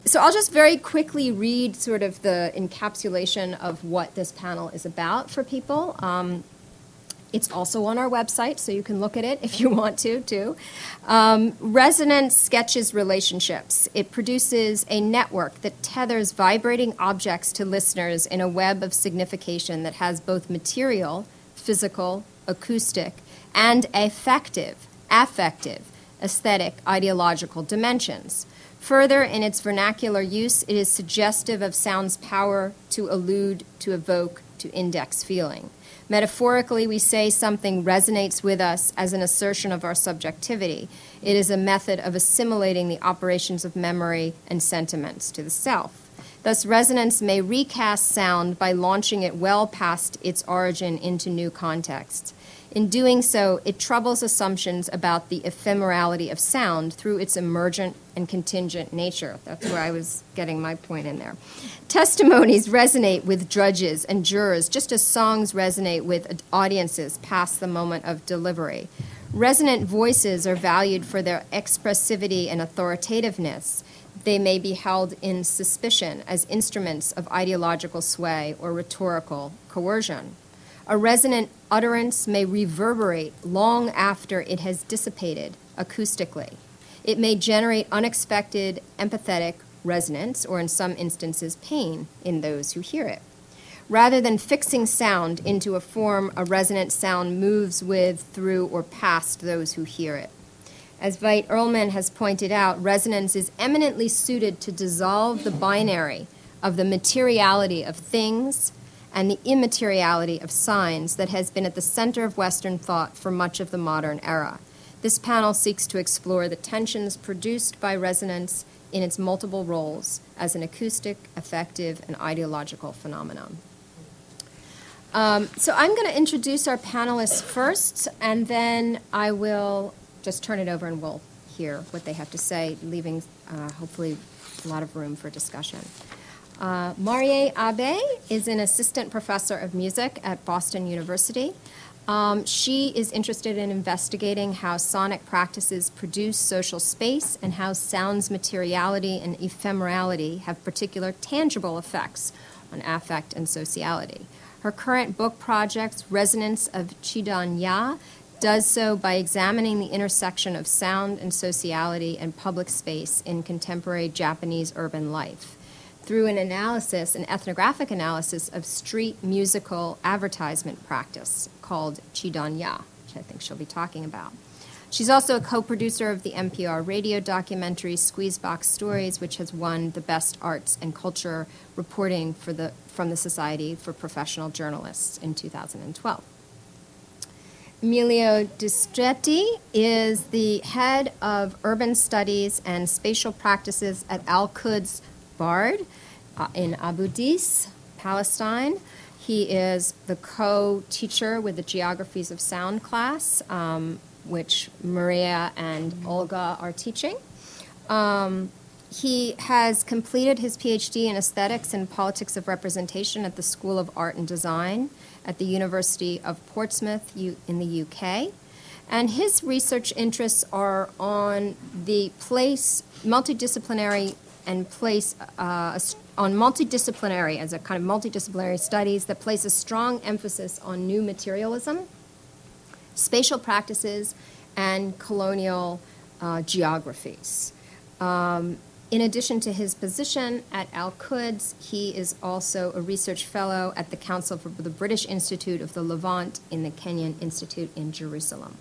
So I'll just very quickly read sort of the encapsulation of what this panel is about for people. It's also on our website, so you can look at it if you want to, too. Resonance sketches relationships. It produces a network that tethers vibrating objects to listeners in a web of signification that has both material, physical, acoustic, and affective, aesthetic, ideological dimensions. Further, in its vernacular use, it is suggestive of sound's power to allude, to evoke, to index feeling. Metaphorically, we say something resonates with us as an assertion of our subjectivity. It is a method of assimilating the operations of memory and sentiments to the self. Thus, resonance may recast sound by launching it well past its origin into new contexts. In doing so, it troubles assumptions about the ephemerality of sound through its emergent and contingent nature. That's where I was getting my point in there. Testimonies resonate with judges and jurors, just as songs resonate with audiences past the moment of delivery. Resonant voices are valued for their expressivity and authoritativeness. They may be held in suspicion as instruments of ideological sway or rhetorical coercion. A resonant utterance may reverberate long after it has dissipated acoustically. It may generate unexpected empathetic resonance, or in some instances, pain in those who hear it. Rather than fixing sound into a form, a resonant sound moves with, through, or past those who hear it. As Veit Earlman has pointed out, resonance is eminently suited to dissolve the binary of the materiality of things and the immateriality of signs that has been at the center of Western thought for much of the modern era. This panel seeks to explore the tensions produced by resonance in its multiple roles as an acoustic, affective, and ideological phenomenon. So I'm going to introduce our panelists first, and then I will just turn it over and we'll hear what they have to say, leaving hopefully a lot of room for discussion. Marie Abe is an assistant professor of music at Boston University. She is interested in investigating how sonic practices produce social space and how sound's materiality and ephemerality have particular tangible effects on affect and sociality. Her current book project, Resonance of Chidan Ya, does so by examining the intersection of sound and sociality and public space in contemporary Japanese urban life through an ethnographic analysis of street musical advertisement practice called Chidan Ya, which I think she'll be talking about. She's also a co-producer of the NPR radio documentary Squeezebox Stories, which has won the Best Arts and Culture Reporting from the Society for Professional Journalists in 2012. Emilio Distretti is the head of urban studies and spatial practices at Al-Quds Bard in Abu Dis, Palestine. He is the co-teacher with the Geographies of Sound class, which Maria and Olga are teaching. He has completed his PhD in Aesthetics and Politics of Representation at the School of Art and Design at the University of Portsmouth in the UK. And his research interests are on the place, multidisciplinary and place on multidisciplinary, as a kind of multidisciplinary studies that place a strong emphasis on new materialism, spatial practices, and colonial geographies. In addition to his position at Al-Quds, he is also a research fellow at the Council for the British Institute of the Levant in the Kenyan Institute in Jerusalem.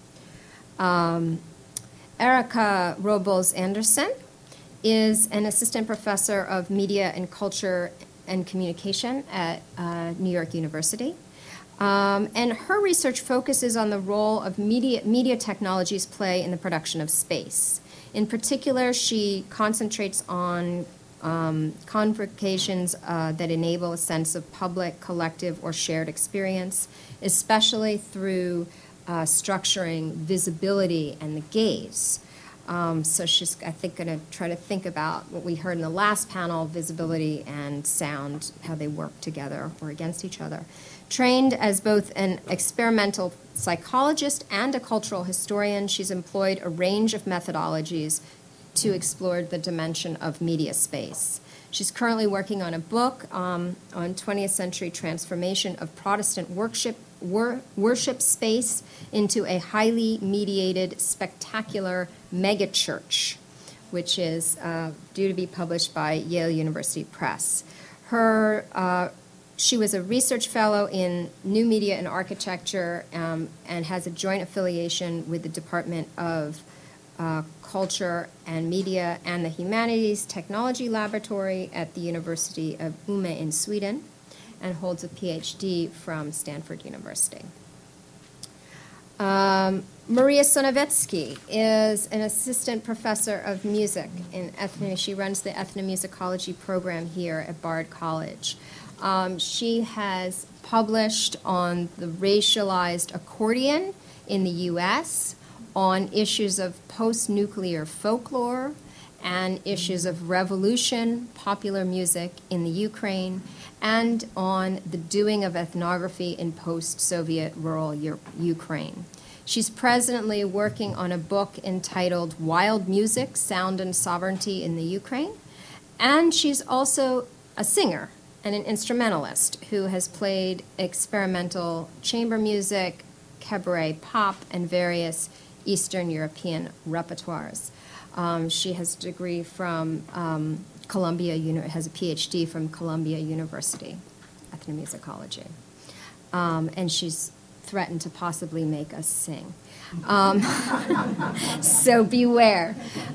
Erica Robles Anderson is an assistant professor of media and culture and communication at New York University. And her research focuses on the role of media technologies play in the production of space. In particular, she concentrates on convocations that enable a sense of public, collective, or shared experience, especially through structuring visibility and the gaze. So she's, I think, going to try to think about what we heard in the last panel, visibility and sound, how they work together or against each other. Trained as both an experimental psychologist and a cultural historian, she's employed a range of methodologies to explore the dimension of media space. She's currently working on a book on 20th century transformation of Protestant worship space into a highly mediated, spectacular megachurch, which is due to be published by Yale University Press. She was a research fellow in New Media and Architecture and has a joint affiliation with the Department of Culture and Media and the Humanities Technology Laboratory at the University of Umeå in Sweden, and holds a PhD from Stanford University. Maria Sonowetsky is an assistant professor of music in she runs the ethnomusicology program here at Bard College. She has published on the racialized accordion in the U.S., on issues of post-nuclear folklore, and issues of revolution, popular music in the Ukraine, and on the doing of ethnography in post-Soviet rural Ukraine. She's presently working on a book entitled Wild Music, Sound and Sovereignty in the Ukraine, and she's also a singer and an instrumentalist who has played experimental chamber music, cabaret pop, and various Eastern European repertoires. She has a degree from has a PhD from Columbia University, ethnomusicology. And she's threatened to possibly make us sing. So beware.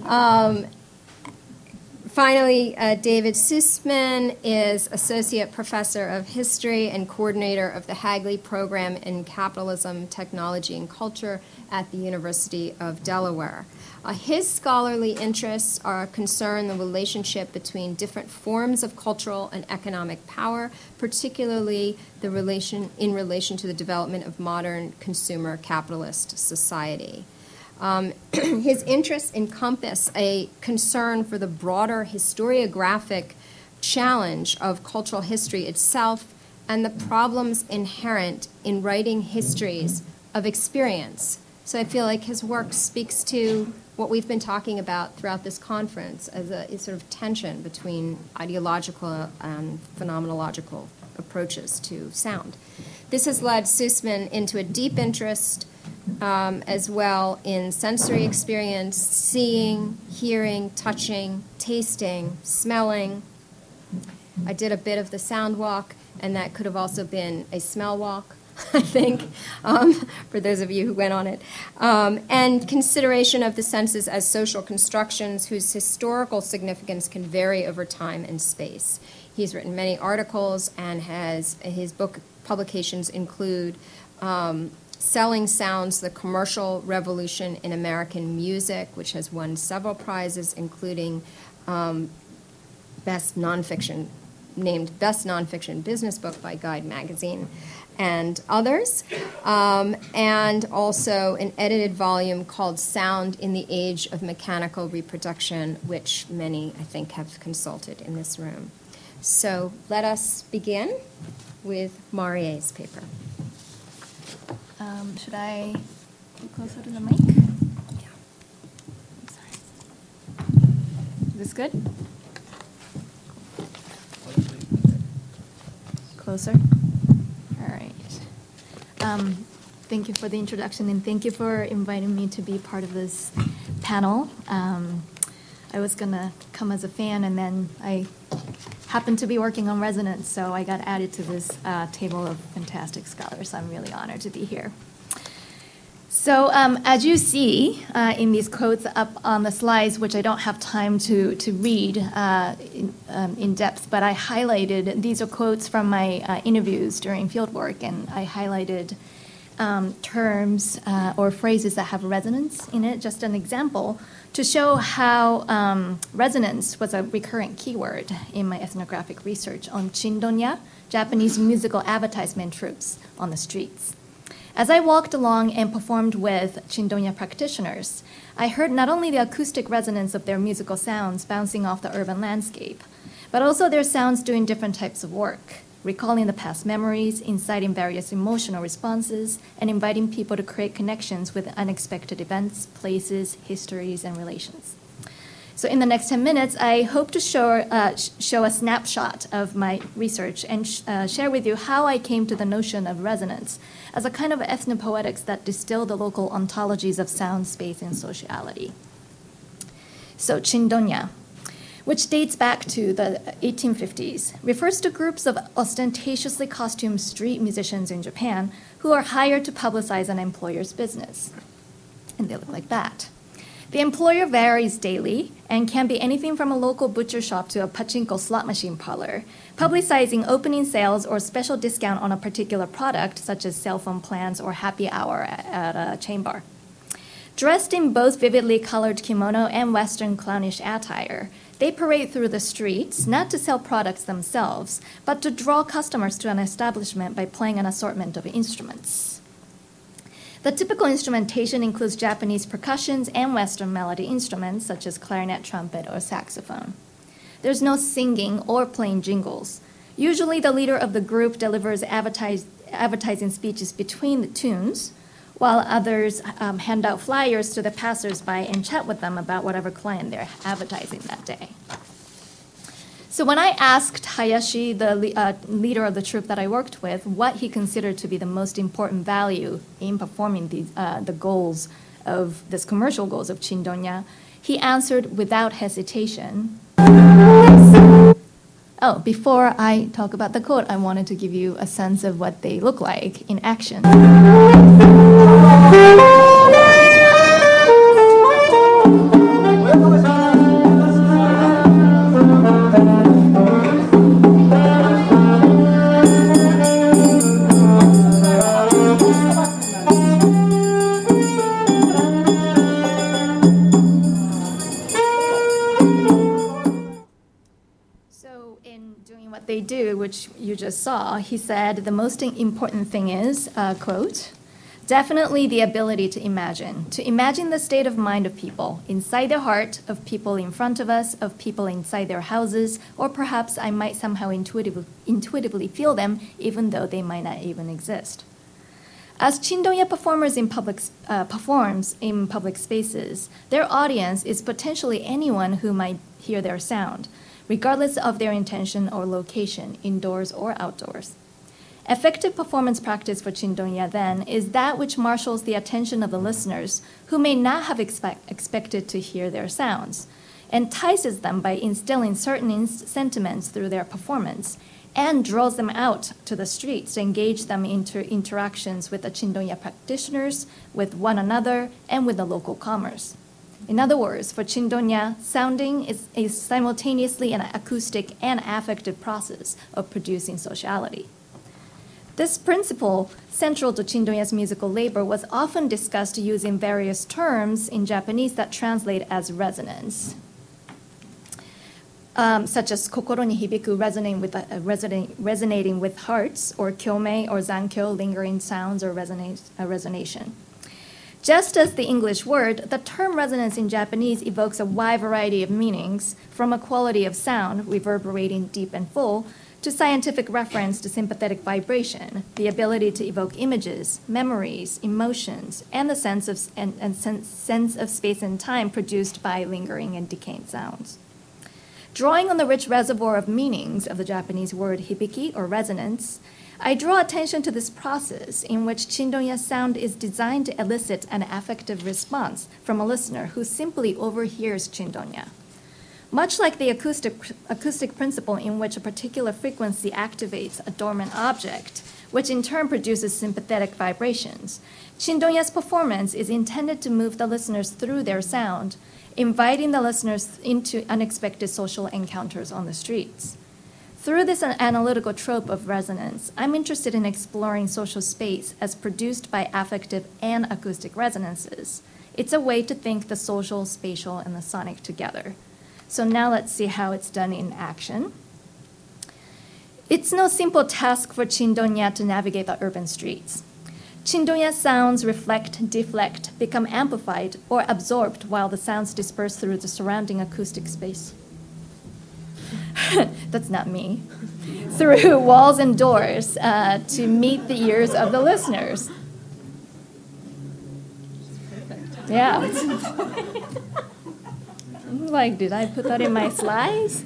Finally, David Sussman is Associate Professor of History and Coordinator of the Hagley Program in Capitalism, Technology, and Culture at the University of Delaware. His scholarly interests are concern the relationship between different forms of cultural and economic power, particularly in relation to the development of modern consumer capitalist society. His interests encompass a concern for the broader historiographic challenge of cultural history itself and the problems inherent in writing histories of experience. So I feel like his work speaks to what we've been talking about throughout this conference as a sort of tension between ideological and phenomenological approaches to sound. This has led Sussman into a deep interest as well in sensory experience, seeing, hearing, touching, tasting, smelling. I did a bit of the sound walk, and that could have also been a smell walk, I think, for those of you who went on it. And consideration of the senses as social constructions whose historical significance can vary over time and space. He's written many articles, and his book publications include Selling Sounds, The Commercial Revolution in American Music, which has won several prizes, including Best Nonfiction Business Book by Guide Magazine and others, and also an edited volume called Sound in the Age of Mechanical Reproduction, which many, I think, have consulted in this room. So let us begin with Marie's paper. Should I get closer to the mic? Yeah. Sorry. Is this good? Closer? All right. Thank you for the introduction, and thank you for inviting me to be part of this panel. I was going to come as a fan, and then I happened to be working on resonance, so I got added to this table of fantastic scholars. I'm really honored to be here. So as you see in these quotes up on the slides, which I don't have time to read in depth, but I highlighted, these are quotes from my interviews during fieldwork, and I highlighted terms or phrases that have resonance in it, just an example, to show how resonance was a recurrent keyword in my ethnographic research on chindonya, Japanese musical advertisement troops on the streets. As I walked along and performed with chindonya practitioners, I heard not only the acoustic resonance of their musical sounds bouncing off the urban landscape, but also their sounds doing different types of work, recalling the past memories, inciting various emotional responses, and inviting people to create connections with unexpected events, places, histories, and relations. So in the next 10 minutes, I hope to show a snapshot of my research and share with you how I came to the notion of resonance as a kind of ethnopoetics that distill the local ontologies of sound, space, and sociality. So Chindonya, which dates back to the 1850s, refers to groups of ostentatiously costumed street musicians in Japan who are hired to publicize an employer's business. And they look like that. The employer varies daily and can be anything from a local butcher shop to a pachinko slot machine parlor, publicizing opening sales or special discount on a particular product, such as cell phone plans or happy hour at a chain bar. Dressed in both vividly colored kimono and Western clownish attire, they parade through the streets, not to sell products themselves, but to draw customers to an establishment by playing an assortment of instruments. The typical instrumentation includes Japanese percussions and Western melody instruments, such as clarinet, trumpet, or saxophone. There's no singing or playing jingles. Usually the leader of the group delivers advertising speeches between the tunes, while others hand out flyers to the passersby and chat with them about whatever client they're advertising that day. So when I asked Hayashi, the leader of the troupe that I worked with, what he considered to be the most important value in performing the goals of this commercial goals of Chindonya, he answered without hesitation. Oh, before I talk about the quote, I wanted to give you a sense of what they look like in action. They do, which you just saw, he said, the most important thing is, quote, definitely the ability to imagine the state of mind of people, inside their heart, of people in front of us, of people inside their houses, or perhaps I might somehow intuitively feel them, even though they might not even exist. As Chindonya performs in public spaces, their audience is potentially anyone who might hear their sound, regardless of their intention or location, indoors or outdoors. Effective performance practice for Chindonya, then, is that which marshals the attention of the listeners who may not have expected to hear their sounds, entices them by instilling certain sentiments through their performance, and draws them out to the streets to engage them into interactions with the Chindonya practitioners, with one another, and with the local commerce. In other words, for Chindonya, sounding is simultaneously an acoustic and affective process of producing sociality. This principle, central to Chindonya's musical labor, was often discussed using various terms in Japanese that translate as resonance, such as kokoro ni hibiku, resonating with hearts, or kyomei or zankyo, lingering sounds or resonation. Just as the English word, the term resonance in Japanese evokes a wide variety of meanings, from a quality of sound, reverberating deep and full, to scientific reference to sympathetic vibration, the ability to evoke images, memories, emotions, and the sense of space and time produced by lingering and decaying sounds. Drawing on the rich reservoir of meanings of the Japanese word hibiki, or resonance, I draw attention to this process in which Chindonya's sound is designed to elicit an affective response from a listener who simply overhears Chindonya. Much like the acoustic principle in which a particular frequency activates a dormant object, which in turn produces sympathetic vibrations, Chindonya's performance is intended to move the listeners through their sound, inviting the listeners into unexpected social encounters on the streets. Through this analytical trope of resonance, I'm interested in exploring social space as produced by affective and acoustic resonances. It's a way to think the social, spatial, and the sonic together. So now let's see how it's done in action. It's no simple task for Chindonya to navigate the urban streets. Chindonya sounds reflect, deflect, become amplified, or absorbed while the sounds disperse through the surrounding acoustic space. That's not me. Through walls and doors to meet the ears of the listeners. Yeah. Like, did I put that in my slides?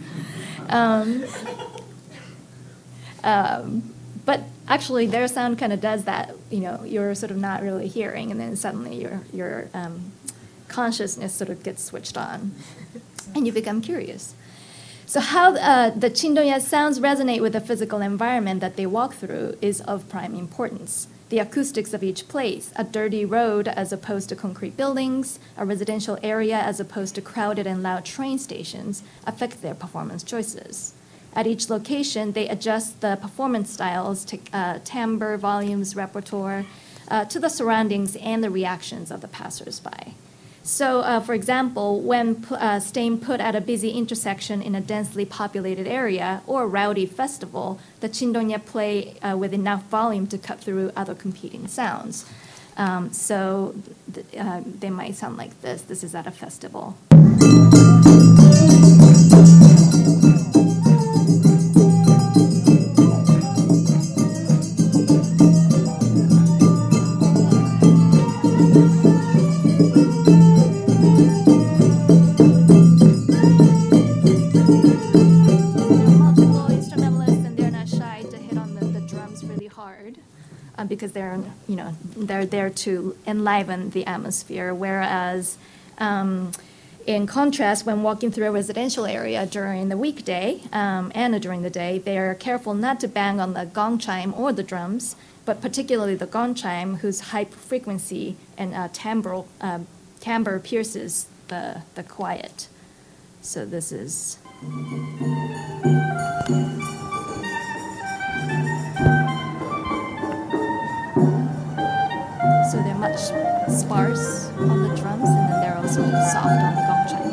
But actually, their sound kind of does that. You're sort of not really hearing, and then suddenly your consciousness sort of gets switched on, and you become curious. So how the Chindonya sounds resonate with the physical environment that they walk through is of prime importance. The acoustics of each place, a dirty road as opposed to concrete buildings, a residential area as opposed to crowded and loud train stations, affect their performance choices. At each location, they adjust the performance styles, timbre, volumes, repertoire, to the surroundings and the reactions of the passersby. So, for example, when staying put at a busy intersection in a densely populated area or a rowdy festival, the Chindonya play with enough volume to cut through other competing sounds. They might sound like this. This is at a festival. Because they're there to enliven the atmosphere. Whereas, in contrast, when walking through a residential area during the weekday and during the day, they are careful not to bang on the gong chime or the drums, but particularly the gong chime, whose high frequency and timbre pierces the quiet. So this is. So they're much sparse on the drums, and then they're also soft on the gong chime.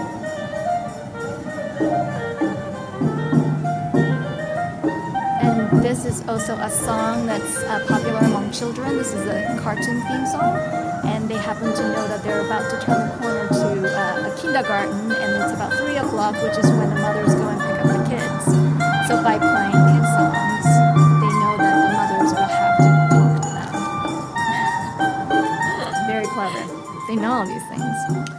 And this is also a song that's popular among children. This is a cartoon theme song, and they happen to know that they're about to turn the corner to a kindergarten, and it's about 3 o'clock, which is when the mothers go and pick up the kids. So by playing kid songs, they know that the mothers will have to talk to them. Very clever. They know all these things.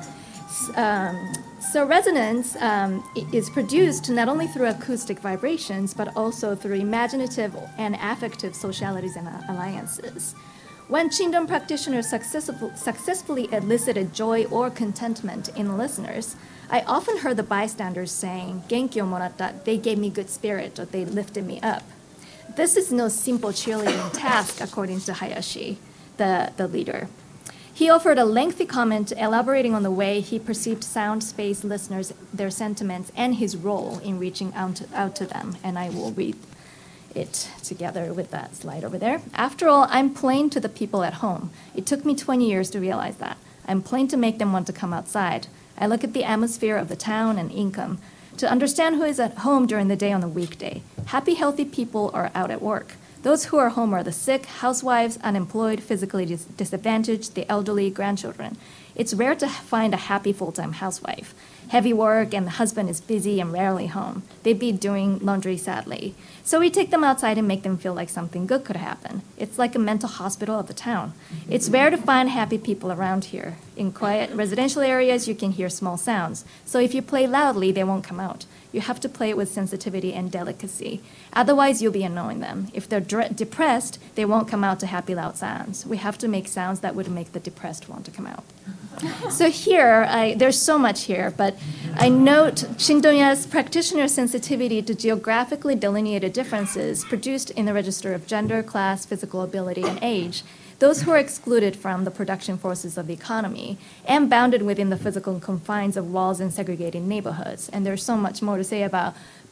So resonance is produced not only through acoustic vibrations, but also through imaginative and affective socialities and alliances. When Chindon practitioners successfully elicited joy or contentment in listeners, I often heard the bystanders saying, "Genki o moratta," they gave me good spirit, or they lifted me up. This is no simple cheerleading task, according to Hayashi, the leader. He offered a lengthy comment elaborating on the way he perceived sound space listeners, their sentiments, and his role in reaching out to them. And I will read it together with that slide over there. After all, I'm plain to the people at home. It took me 20 years to realize that. I'm plain to make them want to come outside. I look at the atmosphere of the town and income to understand who is at home during the day on the weekday. Happy, healthy people are out at work. Those who are home are the sick, housewives, unemployed, physically disadvantaged, the elderly, grandchildren. It's rare to find a happy full-time housewife. Heavy work and the husband is busy and rarely home. They'd be doing laundry, sadly. So we take them outside and make them feel like something good could happen. It's like a mental hospital of the town. It's rare to find happy people around here. In quiet residential areas, you can hear small sounds. So if you play loudly, they won't come out. You have to play it with sensitivity and delicacy. Otherwise, you'll be annoying them. If they're depressed, they won't come out to happy, loud sounds. We have to make sounds that would make the depressed want to come out. So here, there's so much here, but I note Chindonya's practitioner sensitivity to geographically delineated differences produced in the register of gender, class, physical ability, and age. Those who are excluded from the production forces of the economy and bounded within the physical confines of walls and segregated neighborhoods. And there's so much more to say about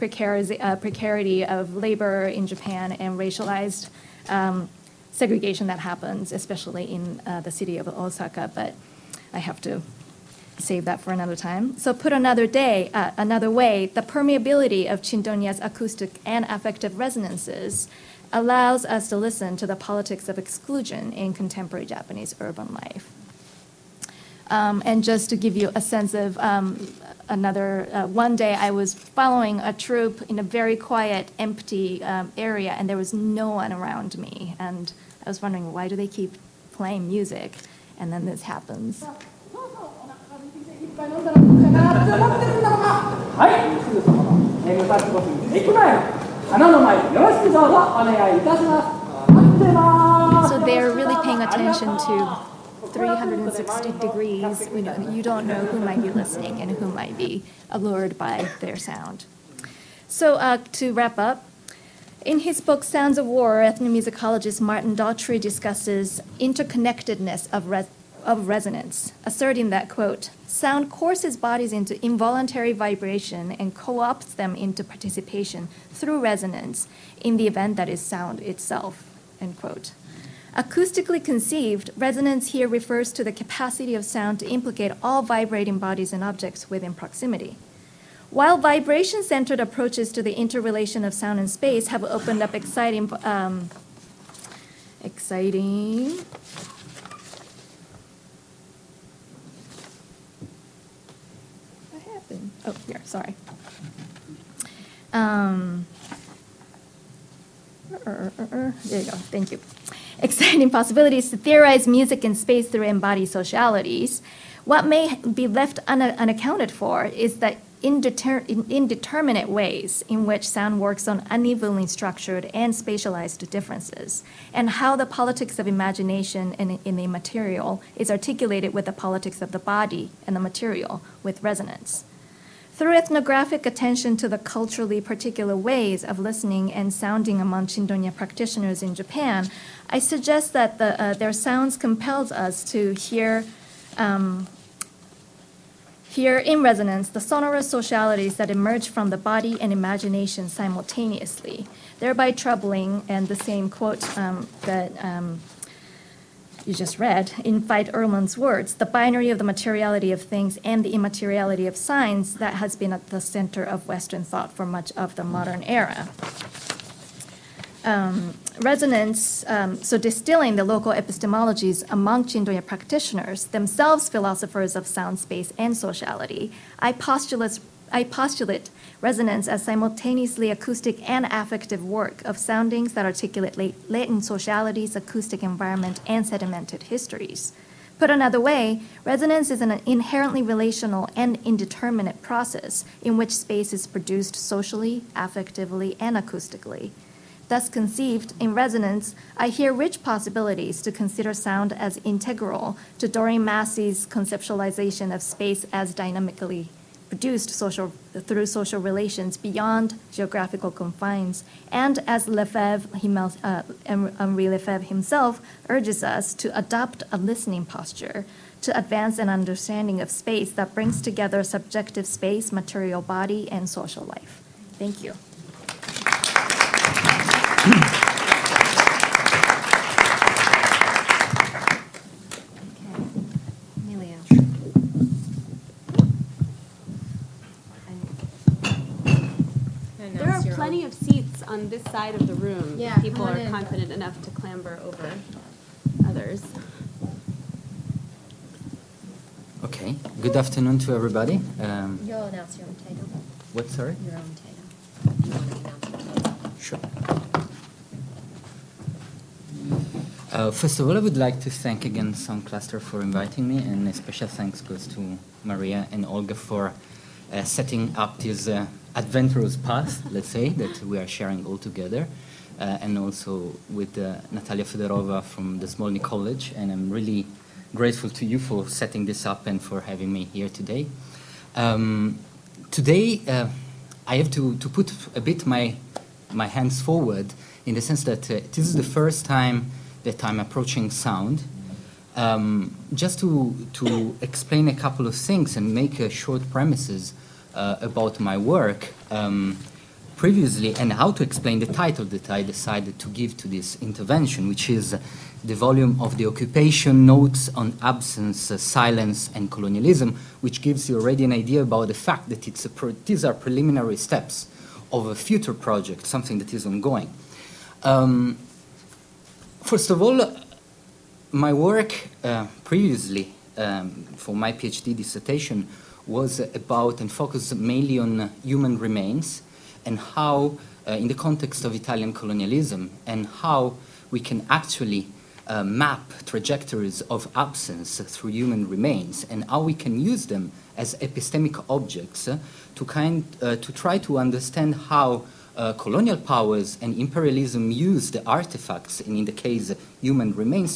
precarity of labor in Japan and racialized segregation that happens, especially in the city of Osaka, but I have to save that for another time. So put another way, the permeability of Chindonya's acoustic and affective resonances allows us to listen to the politics of exclusion in contemporary Japanese urban life. And just to give you a sense of one day I was following a troupe in a very quiet, empty area, and there was no one around me. And I was wondering, why do they keep playing music? And then this happens. 杯飲んだらいいかなって思ってるんだろうか。はい、すぐそこの武蔵小杉駅前の花の前よろしくどうぞお願いいたします。 So they're really paying attention to 360 degrees. You don't know who might be listening and who might be allured by their sound. So to wrap up, in his book Sounds of War, ethnomusicologist Martin Daughtry discusses interconnectedness of resonance, asserting that, quote, sound courses bodies into involuntary vibration and co-opts them into participation through resonance in the event that is sound itself, end quote. Acoustically conceived, resonance here refers to the capacity of sound to implicate all vibrating bodies and objects within proximity. While vibration-centered approaches to the interrelation of sound and space have opened up exciting. What happened? Oh, here, sorry. There you go, thank you. Exciting possibilities to theorize music and space through embodied socialities. What may be left unaccounted for is the indeterminate ways in which sound works on unevenly structured and spatialized differences, and how the politics of imagination in the material is articulated with the politics of the body and the material with resonance. Through ethnographic attention to the culturally particular ways of listening and sounding among Chindonya practitioners in Japan, I suggest that their sounds compels us to hear in resonance the sonorous socialities that emerge from the body and imagination simultaneously, thereby troubling, and the same quote that you just read, in Veit Erlund's words, the binary of the materiality of things and the immateriality of signs that has been at the center of Western thought for much of the modern era. Resonance, so distilling the local epistemologies among Chindonya practitioners, themselves philosophers of sound, space, and sociality, I postulate resonance as simultaneously acoustic and affective work of soundings that articulate latent socialities, acoustic environment, and sedimented histories. Put another way, resonance is an inherently relational and indeterminate process in which space is produced socially, affectively, and acoustically. Thus conceived, in resonance, I hear rich possibilities to consider sound as integral to Doreen Massey's conceptualization of space as dynamically produced through social relations beyond geographical confines, and as Henri Lefebvre himself urges us to adopt a listening posture to advance an understanding of space that brings together subjective space, material body, and social life. Thank you. There are plenty of seats on this side of the room. Yeah, People are in. confident enough to clamber over others. Okay, good afternoon to everybody. You'll announce your own title. What, sorry? Your own title. You want to announce your title? Sure. First of all, I would like to thank again Sound Cluster for inviting me, and a special thanks goes to Maria and Olga for setting up this adventurous path, let's say, that we are sharing all together, and also with Natalia Fedorova from the Smolny College, and I'm really grateful to you for setting this up and for having me here today. Today, I have to put a bit my hands forward in the sense that this is the first time that I'm approaching sound. Just to explain a couple of things and make short premises about my work previously, and how to explain the title that I decided to give to this intervention, which is the volume of the occupation, Notes on Absence, Silence, and Colonialism, which gives you already an idea about the fact that these are preliminary steps of a future project, something that is ongoing. First of all, my work previously for my PhD dissertation was about and focused mainly on human remains and how, in the context of Italian colonialism, and how we can actually map trajectories of absence through human remains, and how we can use them as epistemic objects to try to understand how colonial powers and imperialism use the artifacts, and in the case human remains,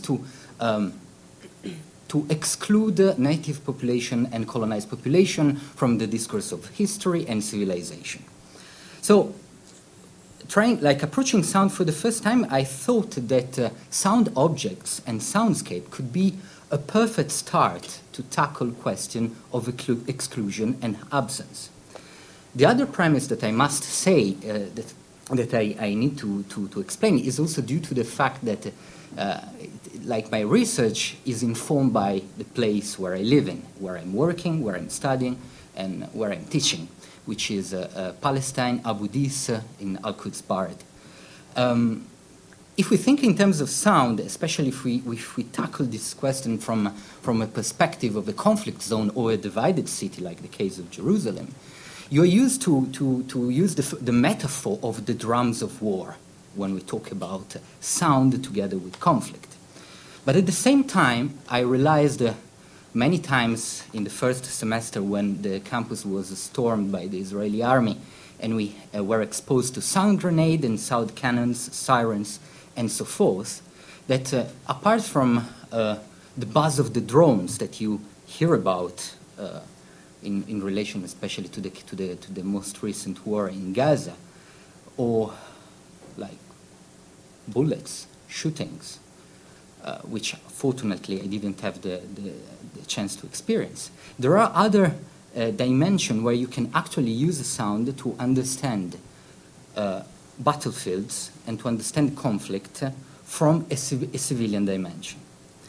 to exclude native population and colonized population from the discourse of history and civilization. So, approaching sound for the first time, I thought that sound objects and soundscape could be a perfect start to tackle question of exclusion and absence. The other premise that I must say that I need to explain is also due to the fact that my research is informed by the place where I live in, where I'm working, where I'm studying, and where I'm teaching, which is Palestine, Abu Dis, in Al-Quds Bard. If we think in terms of sound, especially if we tackle this question from a perspective of a conflict zone or a divided city, like the case of Jerusalem, you're used to use the metaphor of the drums of war when we talk about sound together with conflict. But at the same time, I realized many times in the first semester when the campus was stormed by the Israeli army and we were exposed to sound grenade and sound cannons, sirens, and so forth, that apart from the buzz of the drones that you hear about in relation especially to the most recent war in Gaza, or like bullets, shootings, which fortunately I didn't have the chance to experience. There are other dimensions where you can actually use the sound to understand battlefields and to understand conflict from a civilian dimension.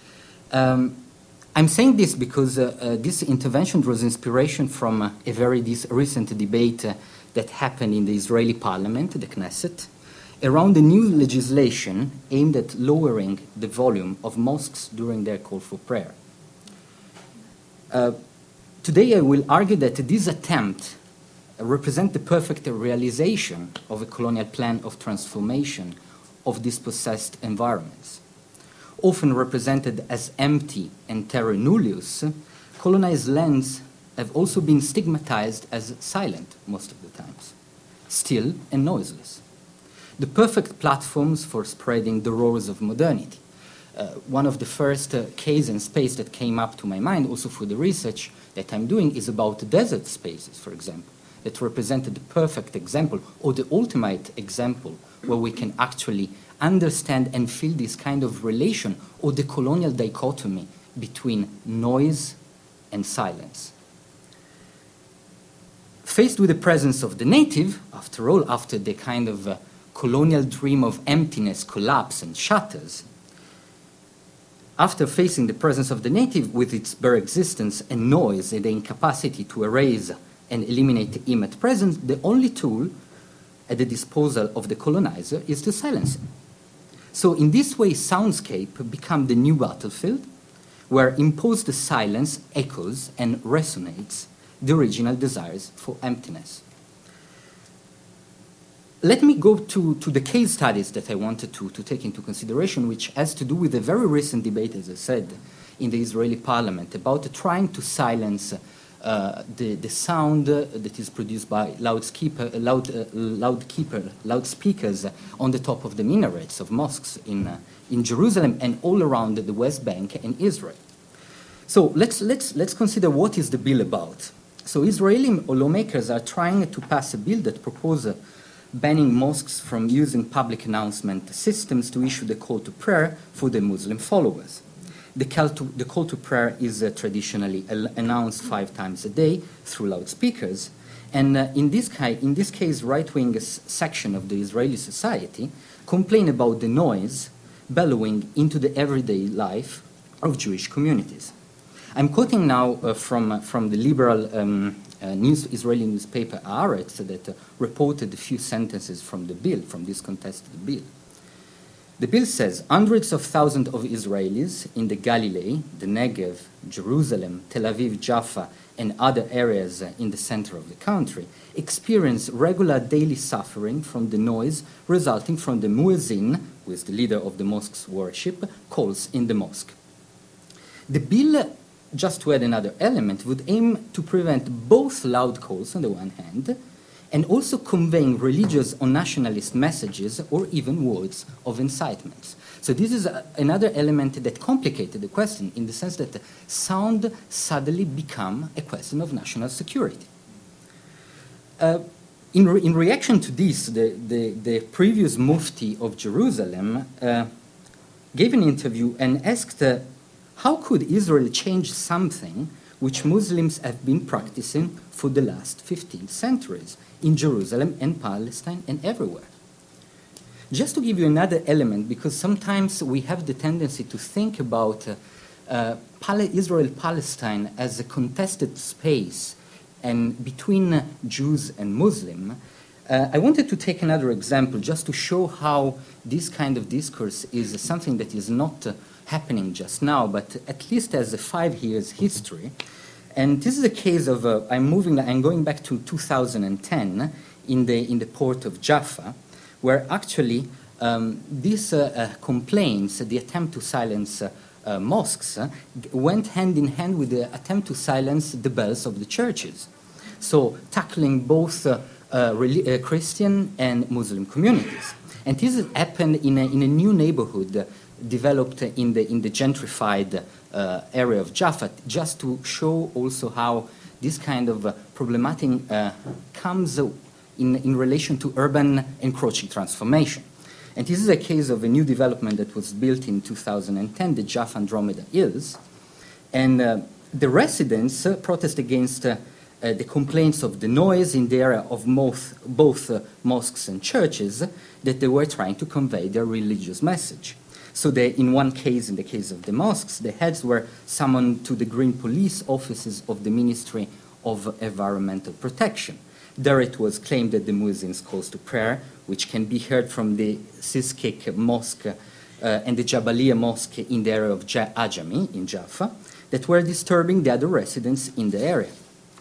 I'm saying this because this intervention draws inspiration from a very recent debate that happened in the Israeli parliament, the Knesset, around the new legislation aimed at lowering the volume of mosques during their call for prayer. Today I will argue that this attempt represents the perfect realization of a colonial plan of transformation of dispossessed environments. Often represented as empty and terra nullius, colonized lands have also been stigmatized as silent most of the times, still and noiseless. The perfect platforms for spreading the roars of modernity. One of the first case and space that came up to my mind also for the research that I'm doing is about desert spaces, for example, that represented the perfect example or the ultimate example where we can actually understand and feel this kind of relation or the colonial dichotomy between noise and silence. Faced with the presence of the native, after all, after the kind of colonial dream of emptiness, collapse, and shatters, after facing the presence of the native with its bare existence and noise and the incapacity to erase and eliminate the image presence, the only tool at the disposal of the colonizer is to silence it. So in this way, soundscape become the new battlefield where imposed silence echoes and resonates the original desires for emptiness. Let me go to the case studies that I wanted to take into consideration, which has to do with a very recent debate, as I said, in the Israeli parliament about trying to silence the sound that is produced by loudspeakers on the top of the minarets of mosques in Jerusalem and all around the West Bank and Israel. So let's consider what is the bill about. So Israeli lawmakers are trying to pass a bill that proposes banning mosques from using public announcement systems to issue the call to prayer for the Muslim followers. The call to prayer is traditionally announced 5 times a day through loudspeakers, and in this case, right-wing section of the Israeli society complain about the noise bellowing into the everyday life of Jewish communities. I'm quoting now from the liberal Israeli newspaper Haaretz that reported a few sentences from the bill, from this contested bill. The bill says, hundreds of thousands of Israelis in the Galilee, the Negev, Jerusalem, Tel Aviv, Jaffa, and other areas in the center of the country experience regular daily suffering from the noise resulting from the muezzin, who is the leader of the mosque's worship, calls in the mosque. The bill just to add another element, would aim to prevent both loud calls on the one hand and also conveying religious or nationalist messages or even words of incitement. So this is another element that complicated the question in the sense that sound suddenly became a question of national security. In reaction to this, the previous Mufti of Jerusalem gave an interview and asked, how could Israel change something which Muslims have been practicing for the last 15 centuries in Jerusalem and Palestine and everywhere? Just to give you another element, because sometimes we have the tendency to think about Israel-Palestine as a contested space and between Jews and Muslim, I wanted to take another example just to show how this kind of discourse is something that is not happening just now, but at least has a 5 years history. And this is a case of, I'm going back to 2010 in the port of Jaffa, where actually these complaints, the attempt to silence mosques, went hand in hand with the attempt to silence the bells of the churches. So tackling both Christian and Muslim communities. And this happened in a new neighborhood developed in the gentrified area of Jaffa, just to show also how this kind of problematic comes in relation to urban encroaching transformation. And this is a case of a new development that was built in 2010, the Jaffa Andromeda Hills. And the residents protest against the complaints of the noise in the area of both mosques and churches that they were trying to convey their religious message. So in one case, in the case of the mosques, the heads were summoned to the Green Police offices of the Ministry of Environmental Protection. There it was claimed that the muezzin's calls to prayer, which can be heard from the Siskik Mosque and the Jabaliya Mosque in the area of Ajami in Jaffa, that were disturbing the other residents in the area.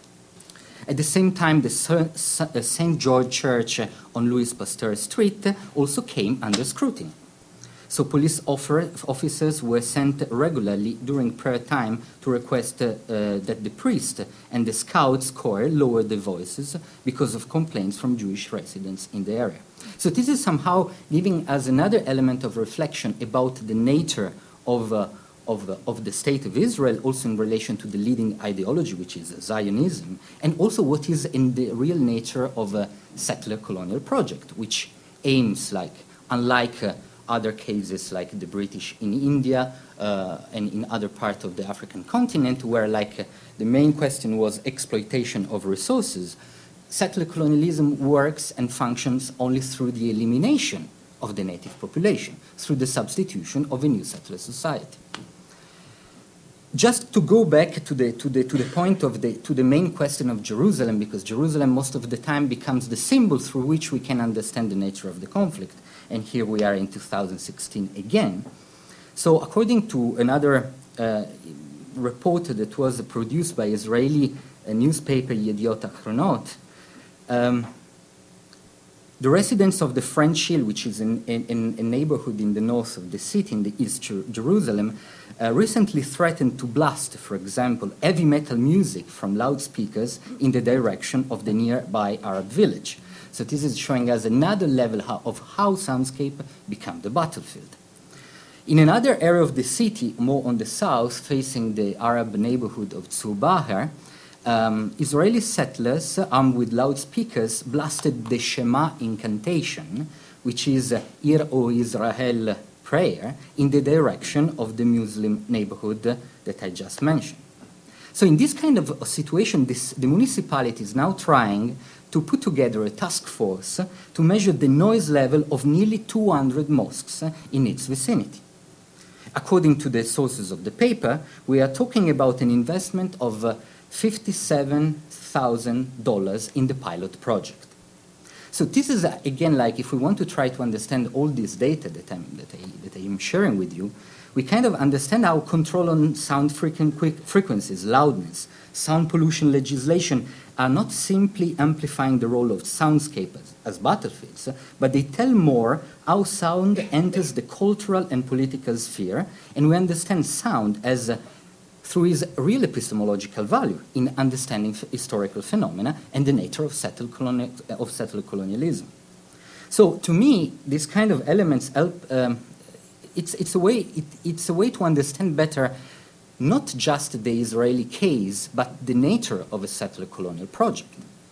At the same time, the St. George Church on Louis Pasteur Street also came under scrutiny. So police officers were sent regularly during prayer time to request that the priest and the scouts corps lower their voices because of complaints from Jewish residents in the area. So this is somehow giving us another element of reflection about the nature of the state of Israel, also in relation to the leading ideology, which is Zionism, and also what is in the real nature of a settler colonial project, which aims, unlike other cases like the British in India and in other parts of the African continent, where the main question was exploitation of resources, settler colonialism works and functions only through the elimination of the native population, through the substitution of a new settler society. Just to go back to the point of the main question of Jerusalem, because Jerusalem most of the time becomes the symbol through which we can understand the nature of the conflict. And here we are in 2016 again. So according to another report that was produced by Israeli newspaper Yediot Achronot, the residents of the French Hill, which is in a neighborhood in the north of the city, in the East Jerusalem, recently threatened to blast, for example, heavy metal music from loudspeakers in the direction of the nearby Arab village. So this is showing us another level of how soundscape become the battlefield. In another area of the city, more on the south, facing the Arab neighborhood of Tzur Baher, Israeli settlers armed with loudspeakers blasted the Shema incantation, which is Ir O Israel prayer, in the direction of the Muslim neighborhood that I just mentioned. So in this kind of situation, the municipality is now trying to put together a task force to measure the noise level of nearly 200 mosques in its vicinity. According to the sources of the paper, we are talking about an investment of $57,000 in the pilot project. So this is, again, if we want to try to understand all this data that I am sharing with you, we kind of understand how control on sound frequencies, loudness, sound pollution legislation are not simply amplifying the role of soundscape as battlefields, but they tell more how sound enters the cultural and political sphere, and we understand sound as through its real epistemological value in understanding historical phenomena and the nature of settled colonialism. So to me, these kind of elements help, it's a way to understand better not just the Israeli case, but the nature of a settler colonial project.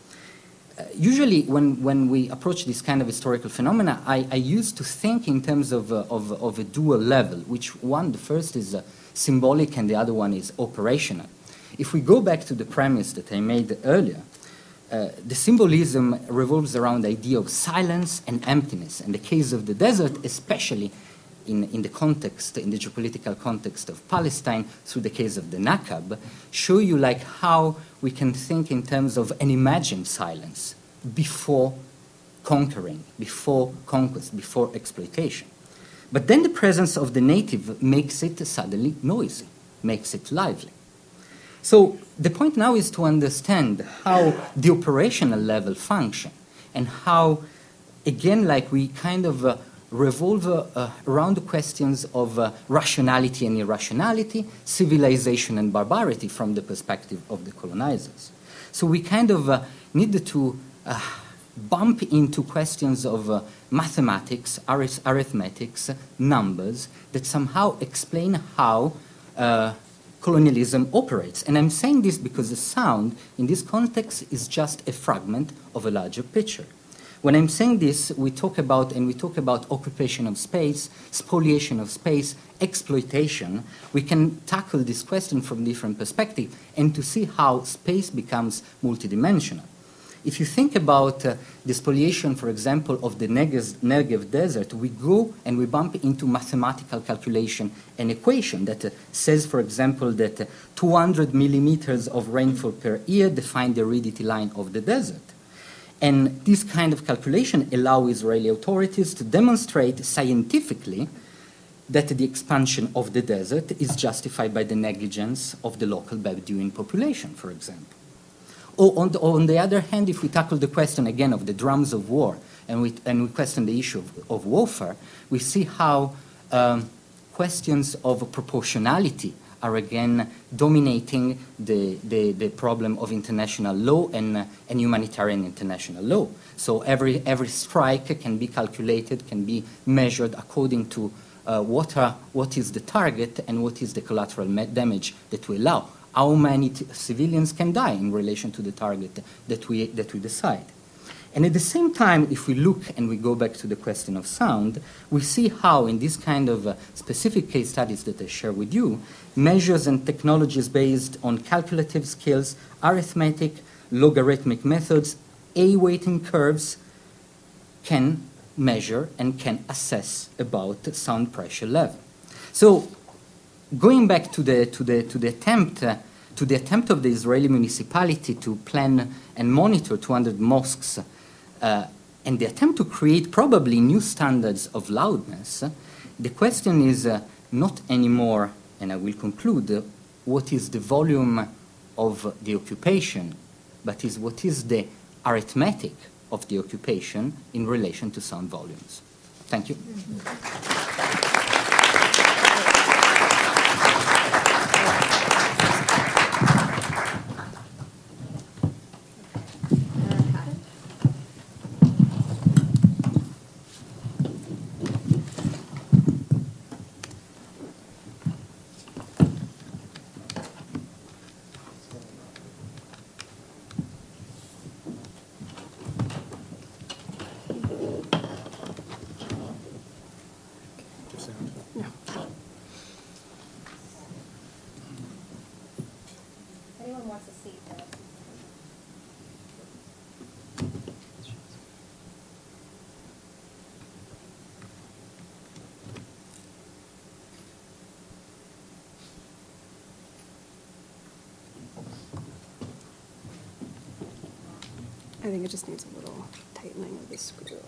Usually, when we approach this kind of historical phenomena, I used to think in terms of a dual level, which one, the first is symbolic and the other one is operational. If we go back to the premise that I made earlier, the symbolism revolves around the idea of silence and emptiness. In the case of the desert, especially in the context, in the geopolitical context of Palestine, through the case of the Nakab, show you like how we can think in terms of an imagined silence before conquering, before conquest, before exploitation. But then the presence of the native makes it suddenly noisy, makes it lively. So the point now is to understand how the operational level function and how, again, like we kind of revolve around the questions of rationality and irrationality, civilization and barbarity from the perspective of the colonizers. So we kind of needed to bump into questions of mathematics, arithmetics, numbers, that somehow explain how colonialism operates. And I'm saying this because the sound in this context is just a fragment of a larger picture. When I'm saying this, we talk about occupation of space, spoliation of space, exploitation. We can tackle this question from different perspectives and to see how space becomes multidimensional. If you think about the spoliation, for example, of the Negev desert, we go and we bump into mathematical calculation and equation that says, for example, that 200 millimeters of rainfall per year define the aridity line of the desert. And this kind of calculation allow Israeli authorities to demonstrate scientifically that the expansion of the desert is justified by the negligence of the local Bedouin population, for example. Or on the other hand, if we tackle the question again of the drums of war and we question the issue of warfare, we see how questions of proportionality are again dominating the problem of international law and humanitarian international law. So every strike can be calculated, can be measured according to what is the target and what is the collateral damage that we allow. How many civilians can die in relation to the target that we decide. And at the same time, if we look and we go back to the question of sound, we see how in this kind of specific case studies that I share with you, measures and technologies based on calculative skills, arithmetic, logarithmic methods, A-weighting curves can measure and can assess about sound pressure level. So going back to the attempt of the Israeli municipality to plan and monitor 200 mosques, and the attempt to create probably new standards of loudness, the question is not anymore, and I will conclude, what is the volume of the occupation, but is what is the arithmetic of the occupation in relation to sound volumes. Thank you. Anyone wants a seat? I think it just needs a little tightening of the screw.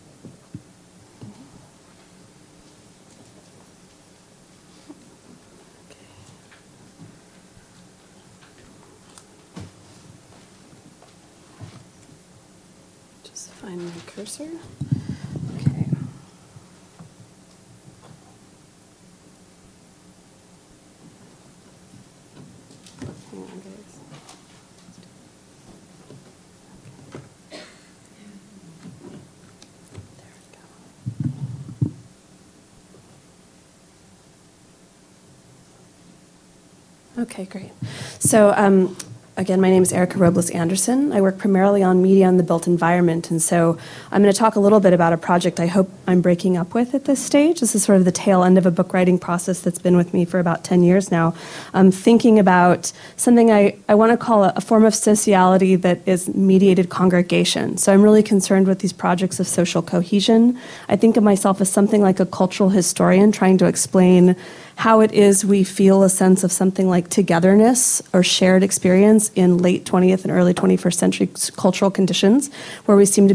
Just find my cursor. Okay. Okay, great. So, again, my name is Erica Robles Anderson. I work primarily on media and the built environment, and so I'm going to talk a little bit about a project I hope I'm breaking up with at this stage. This is sort of the tail end of a book writing process that's been with me for about 10 years now. I'm thinking about something I want to call a form of sociality that is mediated congregation. So I'm really concerned with these projects of social cohesion. I think of myself as something like a cultural historian trying to explain how it is we feel a sense of something like togetherness or shared experience in late 20th and early 21st century cultural conditions, where we seem to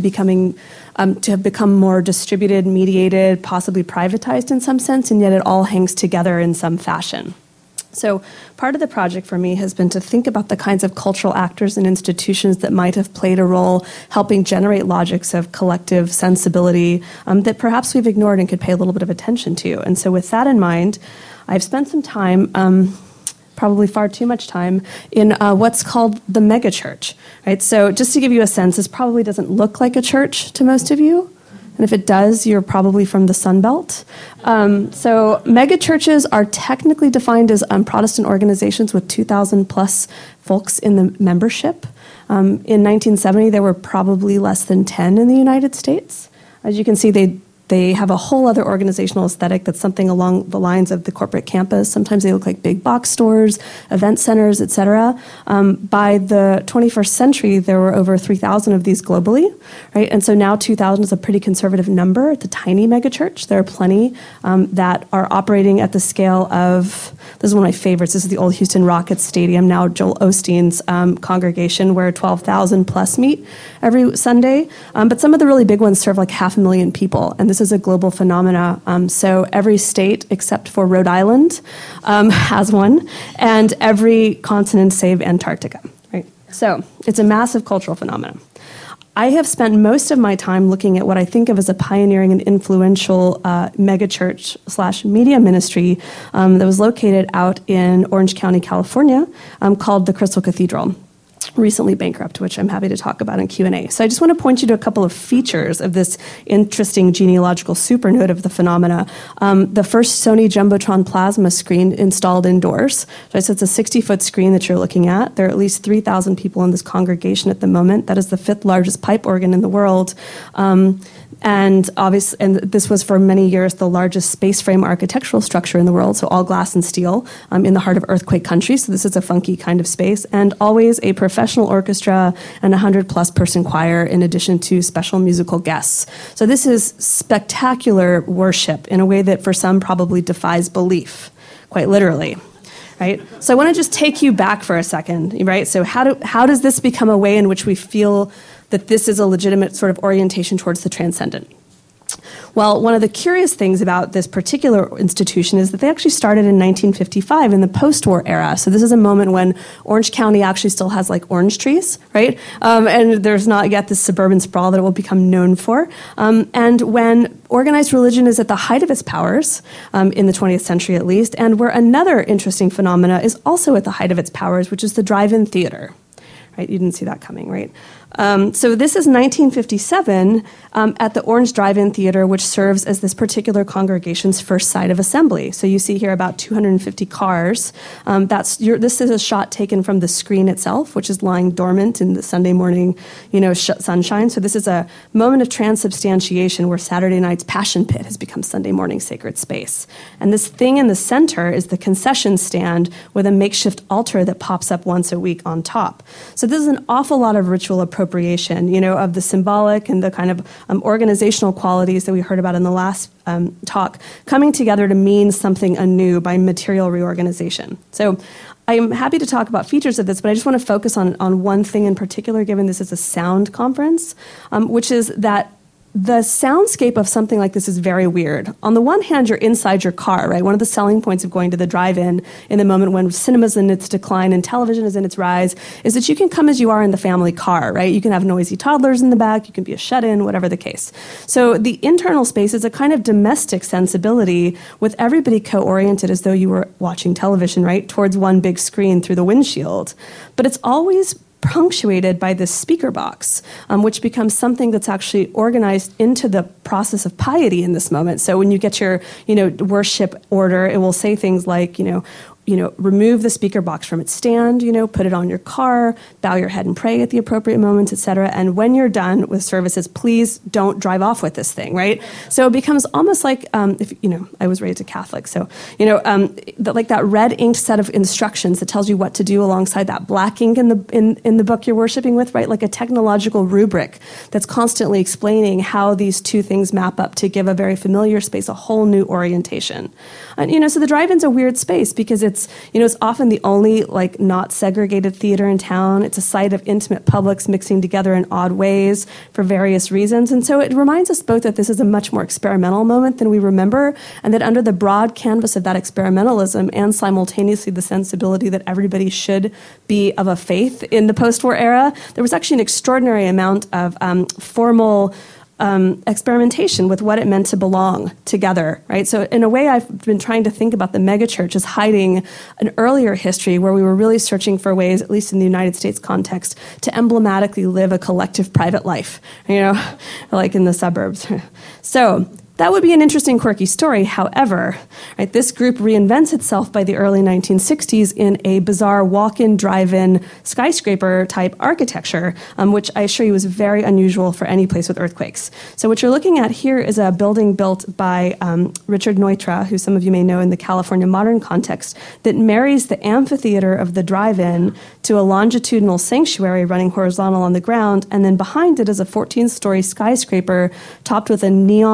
have become more distributed, mediated, possibly privatized in some sense, and yet it all hangs together in some fashion. So part of the project for me has been to think about the kinds of cultural actors and institutions that might have played a role helping generate logics of collective sensibility that perhaps we've ignored and could pay a little bit of attention to. And so with that in mind, I've spent some time, probably far too much time, in what's called the megachurch. Right? So just to give you a sense, this probably doesn't look like a church to most of you. And if it does, you're probably from the Sun Belt. So megachurches are technically defined as Protestant organizations with 2,000 plus folks in the membership. In 1970, there were probably less than 10 in the United States. As you can see, they have a whole other organizational aesthetic that's something along the lines of the corporate campus. Sometimes they look like big box stores, event centers, et cetera. By the 21st century, there were over 3,000 of these globally, right? And so now 2,000 is a pretty conservative number. It's a tiny megachurch. There are plenty that are operating at the scale of, this is one of my favorites, this is the old Houston Rockets Stadium, now Joel Osteen's congregation, where 12,000 plus meet every Sunday. But some of the really big ones serve like 500,000 people, and this is a global phenomena. So every state except for Rhode Island has one, and every continent save Antarctica. Right? So it's a massive cultural phenomenon. I have spent most of my time looking at what I think of as a pioneering and influential megachurch / media ministry that was located out in Orange County, California, called the Crystal Cathedral. Recently bankrupt, which I'm happy to talk about in Q&A. So I just want to point you to a couple of features of this interesting genealogical supernode of the phenomena. The first Sony Jumbotron plasma screen installed indoors. So it's a 60-foot screen that you're looking at. There are at least 3,000 people in this congregation at the moment. That is the 5th largest pipe organ in the world. And obviously, and this was for many years the largest space frame architectural structure in the world, so all glass and steel in the heart of earthquake country. So this is a funky kind of space, and always a professional orchestra and 100-plus person choir in addition to special musical guests. So this is spectacular worship in a way that for some probably defies belief, quite literally. Right? So I want to just take you back for a second, right? So how does this become a way in which we feel that this is a legitimate sort of orientation towards the transcendent? Well, one of the curious things about this particular institution is that they actually started in 1955 in the post-war era. So this is a moment when Orange County actually still has like orange trees, right? And there's not yet this suburban sprawl that it will become known for. And when organized religion is at the height of its powers, in the 20th century at least, and where another interesting phenomena is also at the height of its powers, which is the drive-in theater. Right? You didn't see that coming, right? So this is 1957 at the Orange Drive-In Theater, which serves as this particular congregation's first site of assembly. So you see here about 250 cars. This is a shot taken from the screen itself, which is lying dormant in the Sunday morning, sunshine. So this is a moment of transubstantiation where Saturday night's Passion Pit has become Sunday morning sacred space. And this thing in the center is the concession stand with a makeshift altar that pops up once a week on top. So this is an awful lot of ritual appropriation, of the symbolic and the kind of organizational qualities that we heard about in the last talk, coming together to mean something anew by material reorganization. So I'm happy to talk about features of this, but I just want to focus on one thing in particular, given this is a sound conference, which is that the soundscape of something like this is very weird. On the one hand, you're inside your car, right? One of the selling points of going to the drive-in in the moment when cinema's in its decline and television is in its rise is that you can come as you are in the family car, right? You can have noisy toddlers in the back, you can be a shut-in, whatever the case. So the internal space is a kind of domestic sensibility with everybody co-oriented as though you were watching television, right? Towards one big screen through the windshield. But it's always punctuated by this speaker box, which becomes something that's actually organized into the process of piety in this moment. So when you get your, worship order, it will say things like, remove the speaker box from its stand, put it on your car, bow your head and pray at the appropriate moments, etc. And when you're done with services, please don't drive off with this thing, right? So it becomes almost like, I was raised a Catholic, so, like that red inked set of instructions that tells you what to do alongside that black ink in the book you're worshiping with, right? Like a technological rubric that's constantly explaining how these two things map up to give a very familiar space a whole new orientation. And, so the drive-in's a weird space because it's often the only, not segregated theater in town. It's a site of intimate publics mixing together in odd ways for various reasons. And so it reminds us both that this is a much more experimental moment than we remember, and that under the broad canvas of that experimentalism and simultaneously the sensibility that everybody should be of a faith in the post-war era, there was actually an extraordinary amount of formal experimentation with what it meant to belong together, right? So in a way, I've been trying to think about the megachurch as hiding an earlier history where we were really searching for ways, at least in the United States context, to emblematically live a collective private life, like in the suburbs. So that would be an interesting, quirky story. However, right, this group reinvents itself by the early 1960s in a bizarre walk-in, drive-in, skyscraper-type architecture, which I assure you is very unusual for any place with earthquakes. So what you're looking at here is a building built by Richard Neutra, who some of you may know in the California modern context, that marries the amphitheater of the drive-in to a longitudinal sanctuary running horizontal on the ground, and then behind it is a 14-story skyscraper topped with a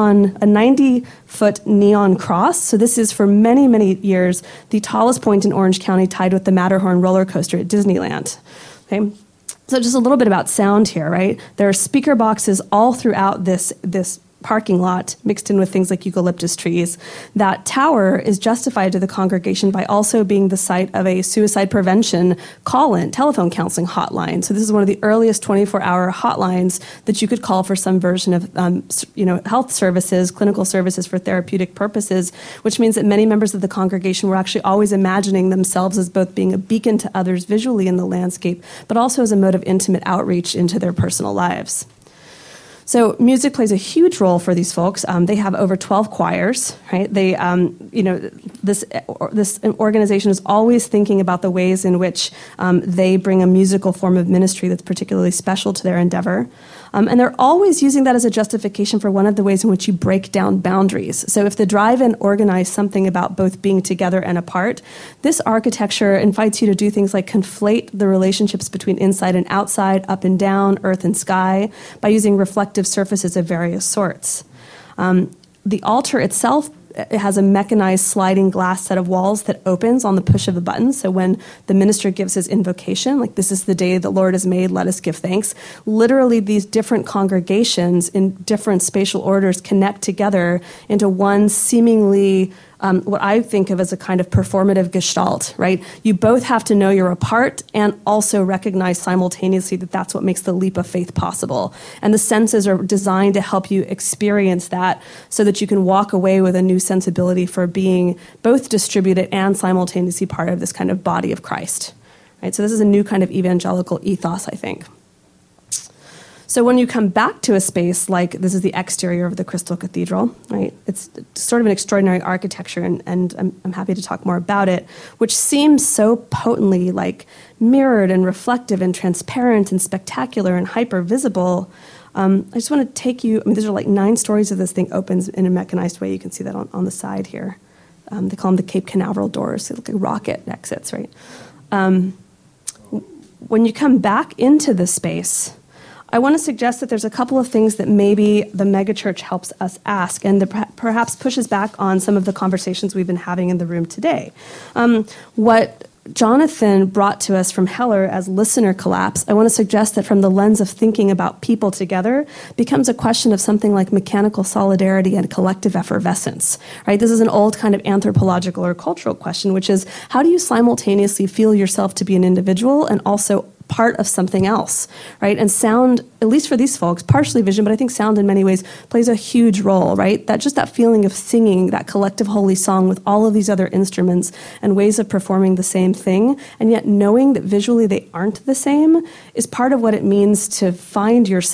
90-foot neon cross. So this is, for many, many years, the tallest point in Orange County, tied with the Matterhorn roller coaster at Disneyland. Okay? So just a little bit about sound here, right? There are speaker boxes all throughout this parking lot, mixed in with things like eucalyptus trees. That tower is justified to the congregation by also being the site of a suicide prevention call-in, telephone counseling hotline. So this is one of the earliest 24-hour hotlines that you could call for some version of health services, clinical services for therapeutic purposes, which means that many members of the congregation were actually always imagining themselves as both being a beacon to others visually in the landscape, but also as a mode of intimate outreach into their personal lives. So music plays a huge role for these folks. They have over 12 choirs, right? They, this organization is always thinking about the ways in which they bring a musical form of ministry that's particularly special to their endeavor. And they're always using that as a justification for one of the ways in which you break down boundaries. So if the drive-in organized something about both being together and apart, this architecture invites you to do things like conflate the relationships between inside and outside, up and down, earth and sky, by using reflective surfaces of various sorts. The altar itself, it has a mechanized sliding glass set of walls that opens on the push of a button. So when the minister gives his invocation, like "This is the day the Lord has made, let us give thanks," literally these different congregations in different spatial orders connect together into one seemingly what I think of as a kind of performative gestalt, right? You both have to know you're apart and also recognize simultaneously that that's what makes the leap of faith possible. And the senses are designed to help you experience that so that you can walk away with a new sensibility for being both distributed and simultaneously part of this kind of body of Christ, right? So this is a new kind of evangelical ethos, I think. So when you come back to a space like this is the exterior of the Crystal Cathedral, right? It's sort of an extraordinary architecture, and I'm happy to talk more about it, which seems so potently like mirrored and reflective and transparent and spectacular and hyper visible. I just want to take you, these are like 9 stories of this thing opens in a mechanized way. You can see that on the side here. They call them the Cape Canaveral doors. They look like rocket exits, right? When you come back into the space, I want to suggest that there's a couple of things that maybe the megachurch helps us ask and perhaps pushes back on some of the conversations we've been having in the room today. What Jonathan brought to us from Heller as listener collapse, I want to suggest that from the lens of thinking about people together becomes a question of something like mechanical solidarity and collective effervescence, right? This is an old kind of anthropological or cultural question, which is how do you simultaneously feel yourself to be an individual and also part of something else, right? And sound, at least for these folks, partially vision, but I think sound in many ways plays a huge role, right? That feeling of singing that collective holy song with all of these other instruments and ways of performing the same thing, and yet knowing that visually they aren't the same is part of what it means to find yourself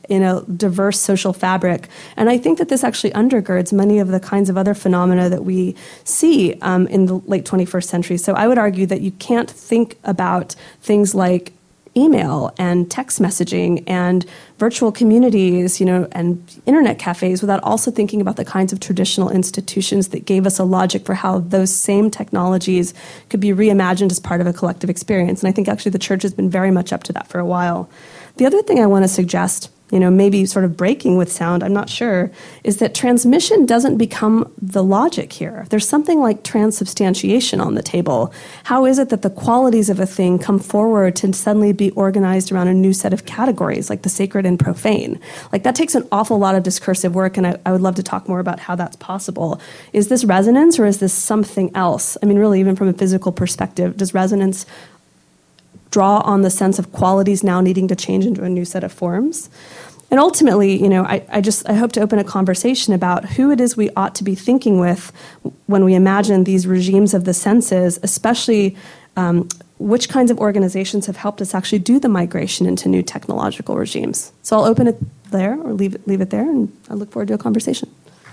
in a diverse social fabric. And I think that this actually undergirds many of the kinds of other phenomena that we see in the late 21st century. So I would argue that you can't think about things like email and text messaging and virtual communities, and internet cafes without also thinking about the kinds of traditional institutions that gave us a logic for how those same technologies could be reimagined as part of a collective experience. And I think actually the church has been very much up to that for a while. The other thing I want to suggest, maybe sort of breaking with sound, I'm not sure, is that transmission doesn't become the logic here. There's something like transubstantiation on the table. How is it that the qualities of a thing come forward to suddenly be organized around a new set of categories, like the sacred and profane? Like, that takes an awful lot of discursive work, and I would love to talk more about how that's possible. Is this resonance, or is this something else? I mean, really, even from a physical perspective, does resonance draw on the sense of qualities now needing to change into a new set of forms? And ultimately, I hope to open a conversation about who it is we ought to be thinking with when we imagine these regimes of the senses, especially which kinds of organizations have helped us actually do the migration into new technological regimes. So I'll open it there, or leave it there, and I look forward to a conversation.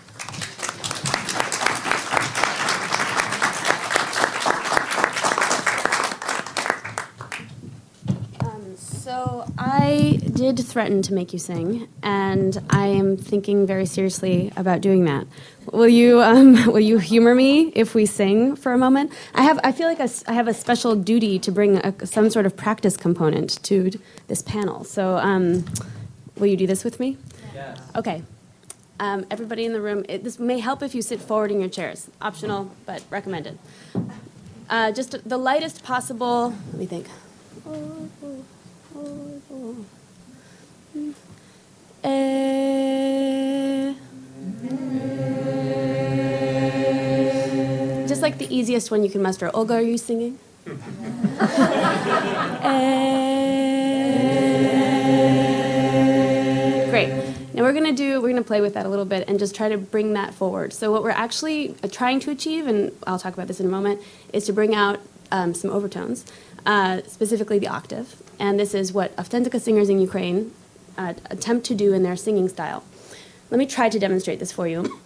So I did threaten to make you sing, and I am thinking very seriously about doing that. Will you humor me if we sing for a moment? I feel like I have a special duty to bring some sort of practice component to this panel. So will you do this with me? Yes. Okay. Everybody in the room, this may help if you sit forward in your chairs. Optional, but recommended. Just the lightest possible, let me think. Just like the easiest one you can muster. Olga, are you singing? Great. Now we're gonna play with that a little bit and just try to bring that forward. So what we're actually trying to achieve, and I'll talk about this in a moment, is to bring out some overtones, specifically the octave. And this is what Autentika singers in Ukraine attempt to do in their singing style. Let me try to demonstrate this for you.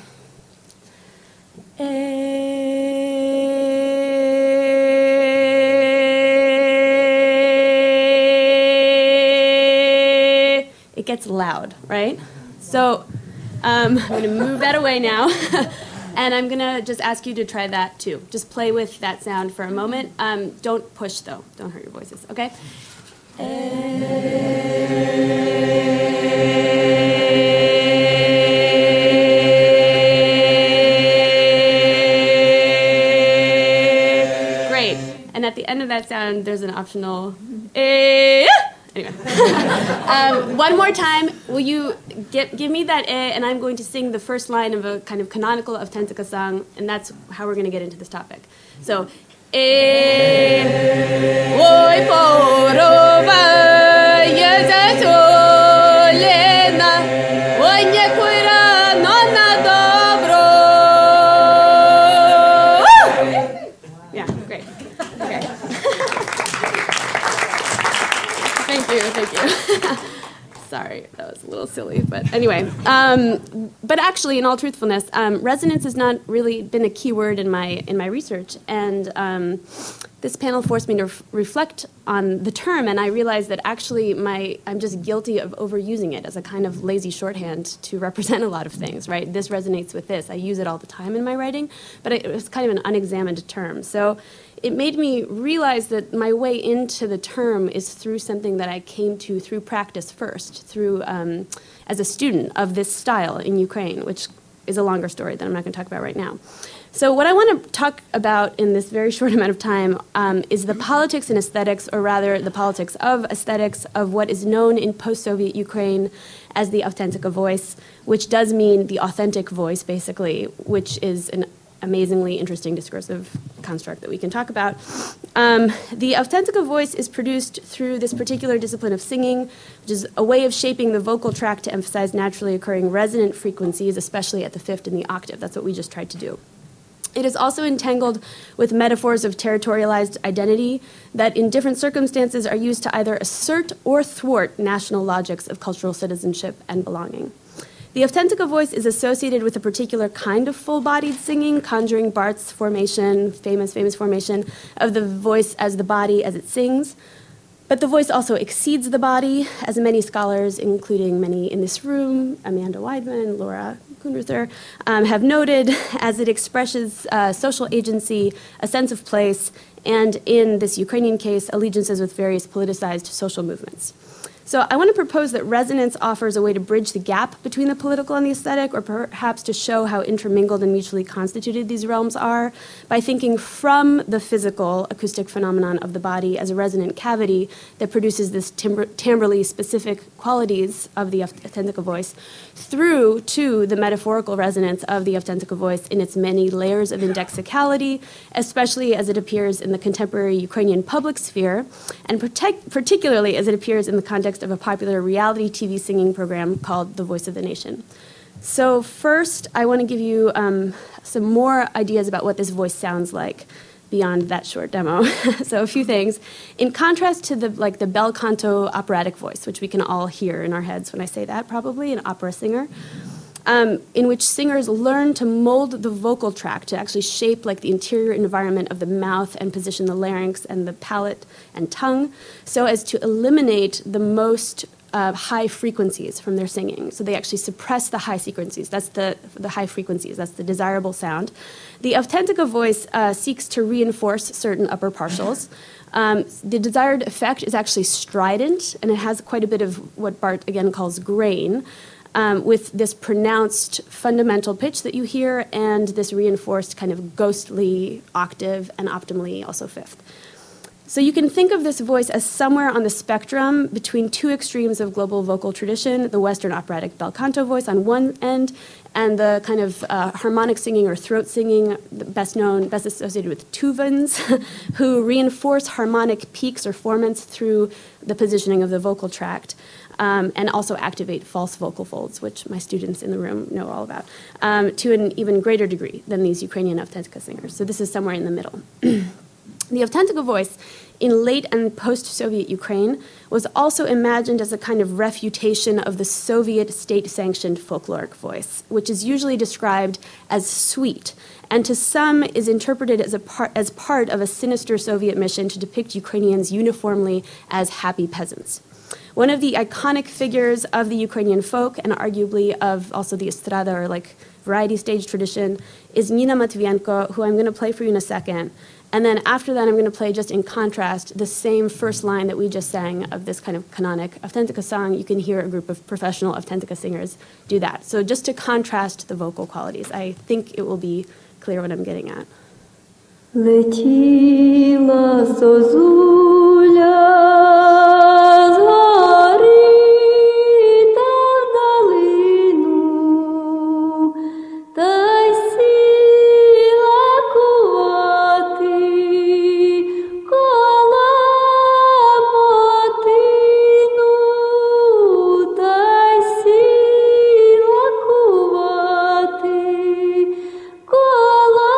It gets loud, right? So I'm going to move that away now. And I'm going to just ask you to try that too. Just play with that sound for a moment. Don't push, though. Don't hurt your voices, okay? Great. And at the end of that sound, there's an optional Anyway. One more time, will you give me that and I'm going to sing the first line of a kind of canonical Autentika song, and that's how we're going to get into this topic. So, Oi porova yezetolena, oi niekura nona dobro. Yeah, great. Okay. Thank you. Sorry, that was a little silly, but anyway. But actually, in all truthfulness, resonance has not really been a key word in my research, and this panel forced me to reflect on the term, and I realized that actually I'm just guilty of overusing it as a kind of lazy shorthand to represent a lot of things, right? This resonates with this. I use it all the time in my writing, but it was kind of an unexamined term. So it made me realize that my way into the term is through something that I came to through practice first, through as a student of this style in Ukraine, which is a longer story that I'm not going to talk about right now. So what I want to talk about in this very short amount of time is the politics and aesthetics, or rather the politics of aesthetics, of what is known in post-Soviet Ukraine as the Autentika voice, which does mean the authentic voice, basically, which is an amazingly interesting discursive construct that we can talk about. The Autentika voice is produced through this particular discipline of singing, which is a way of shaping the vocal tract to emphasize naturally occurring resonant frequencies, especially at the fifth and the octave. That's what we just tried to do. It is also entangled with metaphors of territorialized identity that in different circumstances are used to either assert or thwart national logics of cultural citizenship and belonging. The Authentica voice is associated with a particular kind of full-bodied singing, conjuring Barth's formation, famous formation, of the voice as the body as it sings. But the voice also exceeds the body, as many scholars, including many in this room, Amanda Weidman, Laura Kunruther, have noted, as it expresses social agency, a sense of place, and in this Ukrainian case, allegiances with various politicized social movements. So I want to propose that resonance offers a way to bridge the gap between the political and the aesthetic, or perhaps to show how intermingled and mutually constituted these realms are, by thinking from the physical acoustic phenomenon of the body as a resonant cavity that produces this timbrally specific qualities of the Authentica voice, through to the metaphorical resonance of the Authentica voice in its many layers of indexicality, especially as it appears in the contemporary Ukrainian public sphere, and particularly as it appears in the context of a popular reality TV singing program called The Voice of the Nation. So first, I want to give you some more ideas about what this voice sounds like beyond that short demo. So a few things. In contrast to the bel canto operatic voice, which we can all hear in our heads when I say that, probably, an opera singer, in which singers learn to mold the vocal tract to actually shape the interior environment of the mouth and position the larynx and the palate and tongue so as to eliminate the most high frequencies from their singing. So they actually suppress the high frequencies. That's the high frequencies. That's the desirable sound. The Authentica voice seeks to reinforce certain upper partials. The desired effect is actually strident, and it has quite a bit of what Barth again calls grain, with this pronounced fundamental pitch that you hear and this reinforced kind of ghostly octave and optimally also fifth. So you can think of this voice as somewhere on the spectrum between two extremes of global vocal tradition, the Western operatic bel canto voice on one end, and the kind of harmonic singing or throat singing, best associated with tuvans, who reinforce harmonic peaks or formants through the positioning of the vocal tract, and also activate false vocal folds, which my students in the room know all about, to an even greater degree than these Ukrainian Authentica singers. So this is somewhere in the middle. The Authentica voice in late and post-Soviet Ukraine was also imagined as a kind of refutation of the Soviet state-sanctioned folkloric voice, which is usually described as sweet, and to some is interpreted as part of a sinister Soviet mission to depict Ukrainians uniformly as happy peasants. One of the iconic figures of the Ukrainian folk, and arguably of also the estrada or variety stage tradition, is Nina Matvienko, who I'm going to play for you in a second. And then after that, I'm going to play, just in contrast, the same first line that we just sang of this kind of canonic Authentica song. You can hear a group of professional Authentica singers do that. So just to contrast the vocal qualities, I think it will be clear what I'm getting at. Летіла зозуля з гори та вдалину, та й сіла кувати коло мотину, та й сіла кувати коло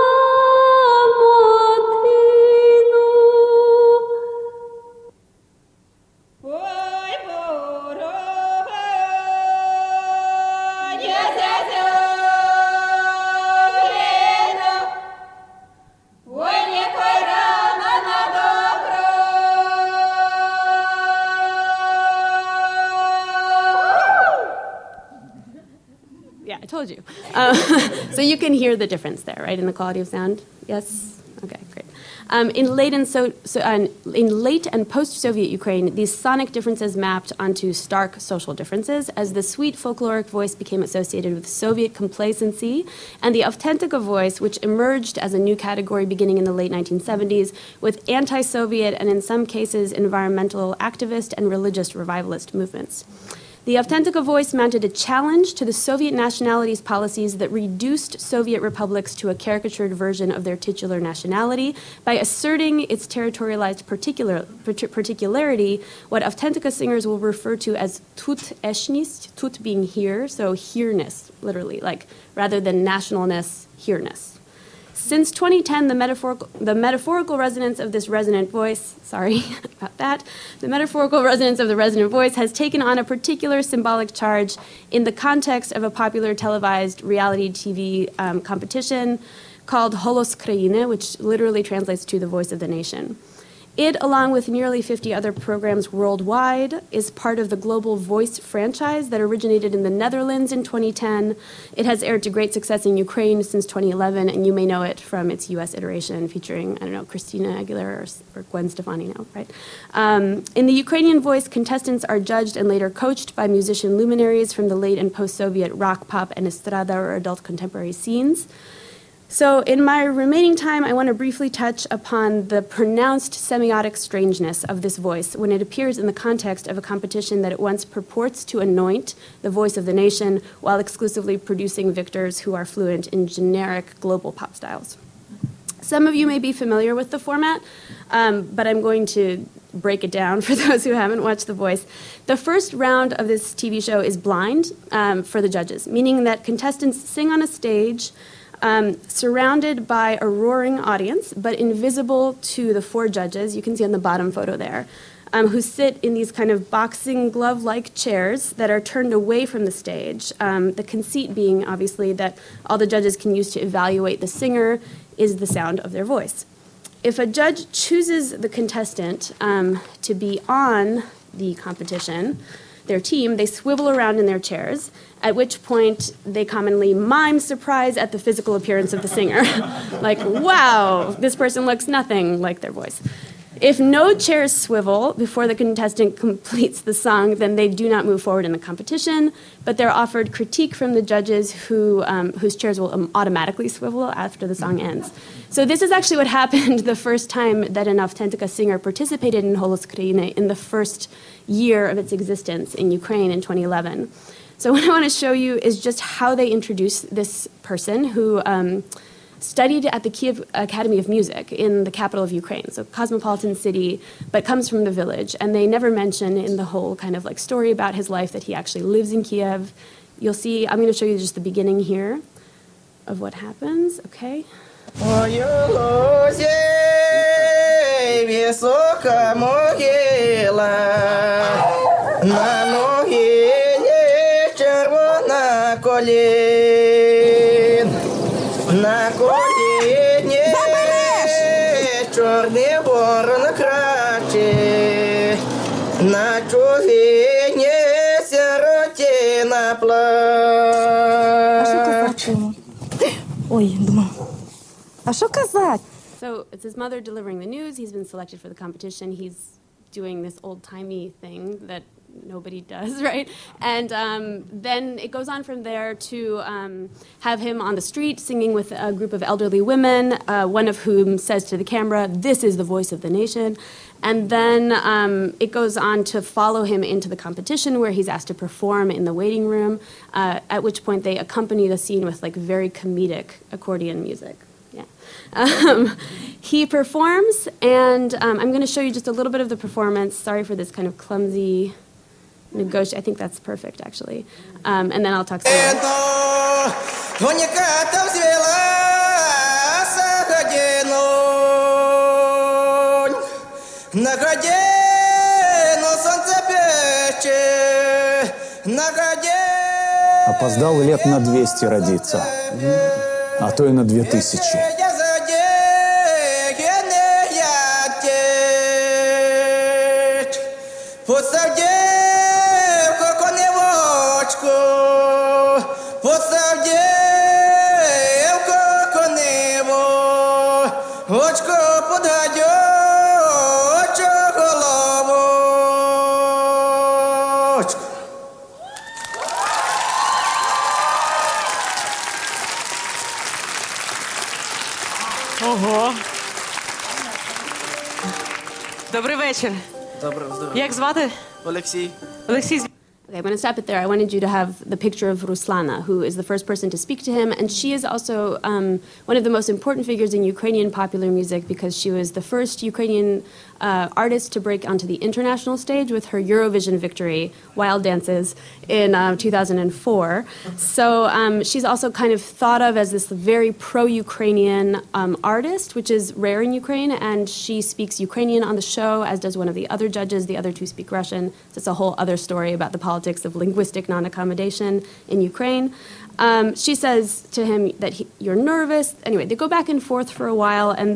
Yeah, I told you. So you can hear the difference there, right, in the quality of sound? Yes? Okay, great. In late and post-Soviet Ukraine, these sonic differences mapped onto stark social differences as the sweet folkloric voice became associated with Soviet complacency, and the Authentica voice, which emerged as a new category beginning in the late 1970s with anti-Soviet and in some cases environmental activist and religious revivalist movements. The Authentica voice mounted a challenge to the Soviet nationalities policies that reduced Soviet republics to a caricatured version of their titular nationality by asserting its territorialized particularity, what Authentica singers will refer to as tut eshnis, tut being here, so here-ness, literally, rather than nationalness, here-ness. Since 2010, the metaphorical resonance of this resonant voice, sorry about that, the metaphorical resonance of the resonant voice has taken on a particular symbolic charge in the context of a popular televised reality TV competition called Holos Krainy, which literally translates to the voice of the nation. It, along with nearly 50 other programs worldwide, is part of the Global Voice franchise that originated in the Netherlands in 2010. It has aired to great success in Ukraine since 2011, and you may know it from its US iteration featuring, I don't know, Christina Aguilera or Gwen Stefani now, right? In the Ukrainian Voice, contestants are judged and later coached by musician luminaries from the late and post-Soviet rock, pop, and estrada or adult contemporary scenes. So in my remaining time, I want to briefly touch upon the pronounced semiotic strangeness of this voice when it appears in the context of a competition that at once purports to anoint the voice of the nation while exclusively producing victors who are fluent in generic global pop styles. Some of you may be familiar with the format, but I'm going to break it down for those who haven't watched The Voice. The first round of this TV show is blind for the judges, meaning that contestants sing on a stage surrounded by a roaring audience, but invisible to the four judges, you can see on the bottom photo there, who sit in these kind of boxing glove-like chairs that are turned away from the stage. The conceit being, obviously, that all the judges can use to evaluate the singer is the sound of their voice. If a judge chooses the contestant to be on the competition, their team, they swivel around in their chairs, at which point they commonly mime surprise at the physical appearance of the singer. Like, wow, this person looks nothing like their voice. If no chairs swivel before the contestant completes the song, then they do not move forward in the competition, but they're offered critique from the judges whose chairs will automatically swivel after the song ends. So this is actually what happened the first time that an Authentica singer participated in Holos Krainy in the first year of its existence in Ukraine in 2011. So what I want to show you is just how they introduced this person who studied at the Kiev Academy of Music in the capital of Ukraine, so cosmopolitan city, but comes from the village. And they never mention in the whole kind of like story about his life that he actually lives in Kiev. You'll see, I'm going to show you just the beginning here of what happens, okay? На коліні чорний ворон краче, на чугині сиротина плаче. Ой, думаю, а що казати? So it's his mother delivering the news. He's been selected for the competition. He's doing this old-timey thing that nobody does, right? And then it goes on from there to have him on the street singing with a group of elderly women, one of whom says to the camera, "This is the voice of the nation." And then it goes on to follow him into the competition where he's asked to perform in the waiting room, at which point they accompany the scene with like very comedic accordion music. Yeah. He performs, and I'm going to show you just a little bit of the performance. Sorry for this kind of clumsy negotiate. I think that's perfect, actually. And then I'll talk some Опоздал лет на 200 родиться, а то и на 2000. Ого. Добрий вечір. Добре, здорово. Як звати? Олексій. Олексій. Okay, I'm going to stop it there. I wanted you to have the picture of Ruslana, who is the first person to speak to him, and she is also one of the most important figures in Ukrainian popular music because she was the first Ukrainian artist to break onto the international stage with her Eurovision victory, Wild Dances, in 2004. So she's also kind of thought of as this very pro-Ukrainian artist, which is rare in Ukraine, and she speaks Ukrainian on the show, as does one of the other judges. The other two speak Russian. So it's a whole other story about the politics of linguistic non-accommodation in Ukraine. She says to him that you're nervous. Anyway, they go back and forth for a while, and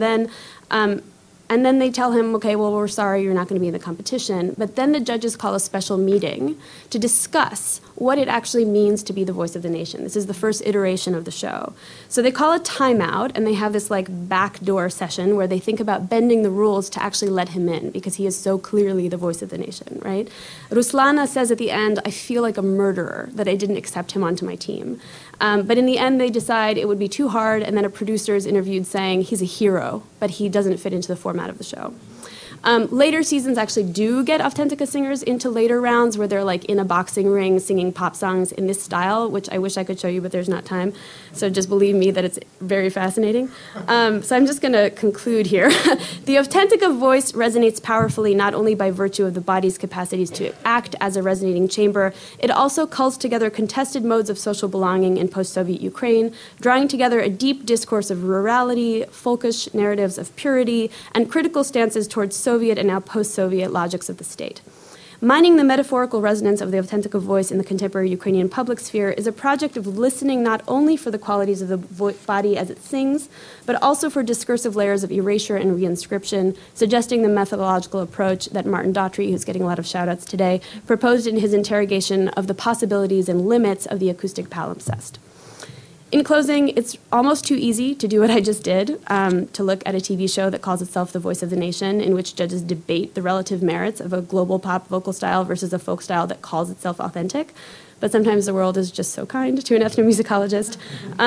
then they tell him, okay, well, we're sorry, you're not going to be in the competition. But then the judges call a special meeting to discuss what it actually means to be the voice of the nation. This is the first iteration of the show. So they call a timeout, and they have this like backdoor session where they think about bending the rules to actually let him in because he is so clearly the voice of the nation, right? Ruslana says at the end, I feel like a murderer that I didn't accept him onto my team. But in the end, they decide it would be too hard, and then a producer is interviewed saying he's a hero, but he doesn't fit into the format of the show. Later seasons actually do get Authentica singers into later rounds where they're like in a boxing ring singing pop songs in this style, which I wish I could show you, but there's not time. So just believe me that it's very fascinating. So I'm just going to conclude here. The Authentica voice resonates powerfully not only by virtue of the body's capacities to act as a resonating chamber, it also culls together contested modes of social belonging in post-Soviet Ukraine, drawing together a deep discourse of rurality, folkish narratives of purity, and critical stances towards Soviet and now post-Soviet logics of the state. Mining the metaphorical resonance of the Authentica voice in the contemporary Ukrainian public sphere is a project of listening not only for the qualities of the body as it sings, but also for discursive layers of erasure and reinscription, suggesting the methodological approach that Martin Daughtry, who's getting a lot of shout-outs today, proposed in his interrogation of the possibilities and limits of the acoustic palimpsest. In closing, it's almost too easy to do what I just did, to look at a TV show that calls itself The Voice of the Nation, in which judges debate the relative merits of a global pop vocal style versus a folk style that calls itself authentic. But sometimes the world is just so kind to an ethnomusicologist.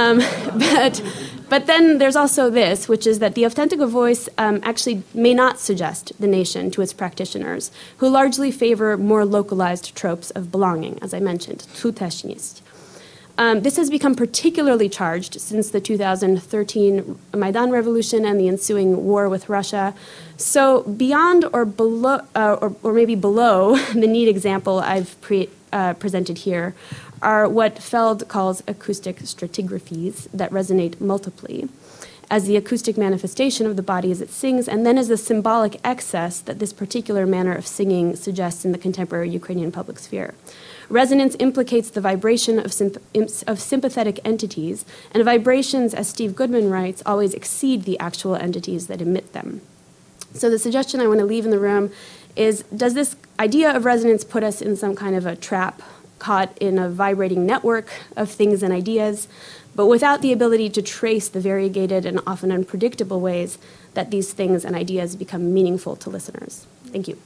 But then there's also this, which is that the Authentica voice actually may not suggest the nation to its practitioners, who largely favor more localized tropes of belonging, as I mentioned, tuteshность. This has become particularly charged since the 2013 Maidan Revolution and the ensuing war with Russia. So beyond or below, or maybe below the neat example I've presented here, are what Feld calls acoustic stratigraphies that resonate multiply, as the acoustic manifestation of the body as it sings, and then as the symbolic excess that this particular manner of singing suggests in the contemporary Ukrainian public sphere. Resonance implicates the vibration of sympathetic entities, and vibrations, as Steve Goodman writes, always exceed the actual entities that emit them. So the suggestion I want to leave in the room is, does this idea of resonance put us in some kind of a trap, caught in a vibrating network of things and ideas, but without the ability to trace the variegated and often unpredictable ways that these things and ideas become meaningful to listeners? Thank you.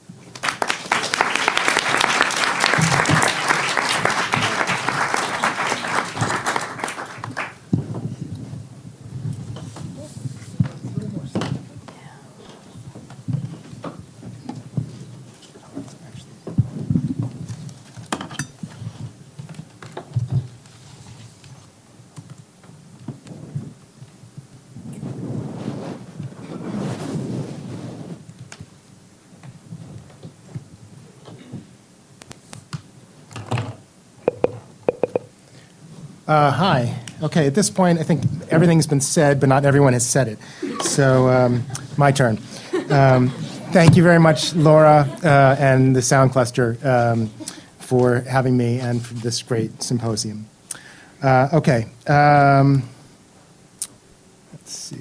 Hi. Okay, at this point, I think everything's been said, but not everyone has said it. So, my turn. Thank you very much, Laura and the Sound Cluster, for having me and for this great symposium. Okay. Let's see.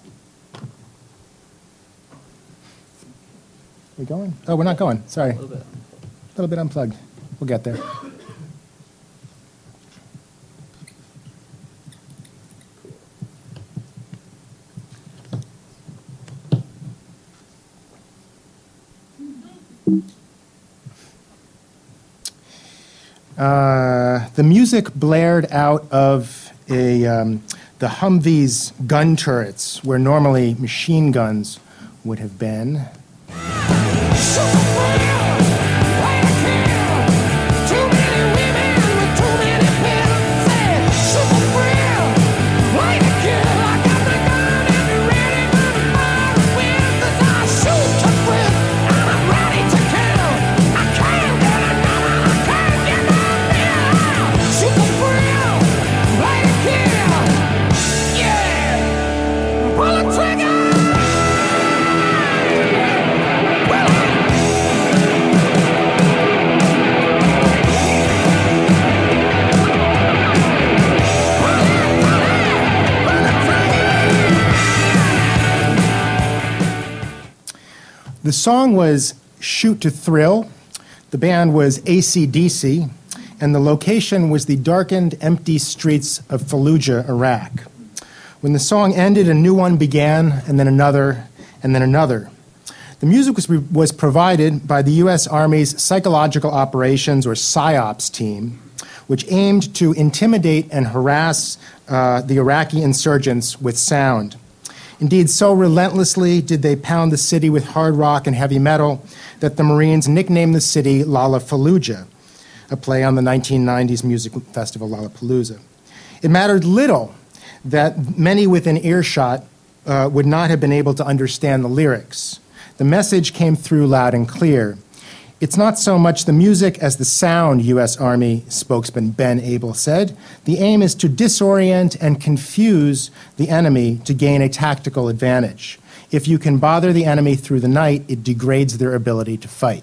We going? Oh, we're not going. Sorry. A little bit unplugged. We'll get there. The music blared out of the Humvee's gun turrets, where normally machine guns would have been. Too The song was Shoot to Thrill. The band was AC/DC, and the location was the darkened, empty streets of Fallujah, Iraq. When the song ended, a new one began, and then another, and then another. The music was provided by the U.S. Army's Psychological Operations, or PSYOPs team, which aimed to intimidate and harass the Iraqi insurgents with sound. Indeed, so relentlessly did they pound the city with hard rock and heavy metal that the Marines nicknamed the city Lollapalooza, a play on the 1990s music festival Lollapalooza. It mattered little that many within earshot would not have been able to understand the lyrics. The message came through loud and clear. It's not so much the music as the sound, U.S. Army spokesman Ben Abel said. The aim is to disorient and confuse the enemy to gain a tactical advantage. If you can bother the enemy through the night, it degrades their ability to fight.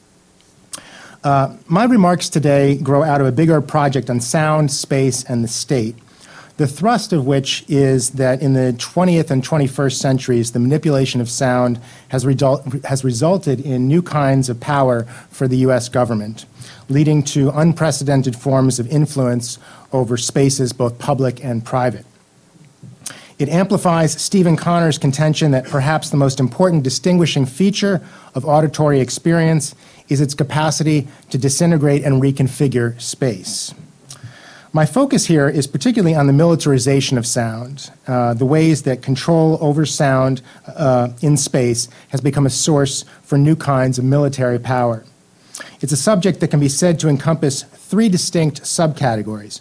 My remarks today grow out of a bigger project on sound, space, and the state, the thrust of which is that in the 20th and 21st centuries, the manipulation of sound has resulted in new kinds of power for the U.S. government, leading to unprecedented forms of influence over spaces both public and private. It amplifies Stephen Connor's contention that perhaps the most important distinguishing feature of auditory experience is its capacity to disintegrate and reconfigure space. My focus here is particularly on the militarization of sound, the ways that control over sound in space has become a source for new kinds of military power. It's a subject that can be said to encompass three distinct subcategories.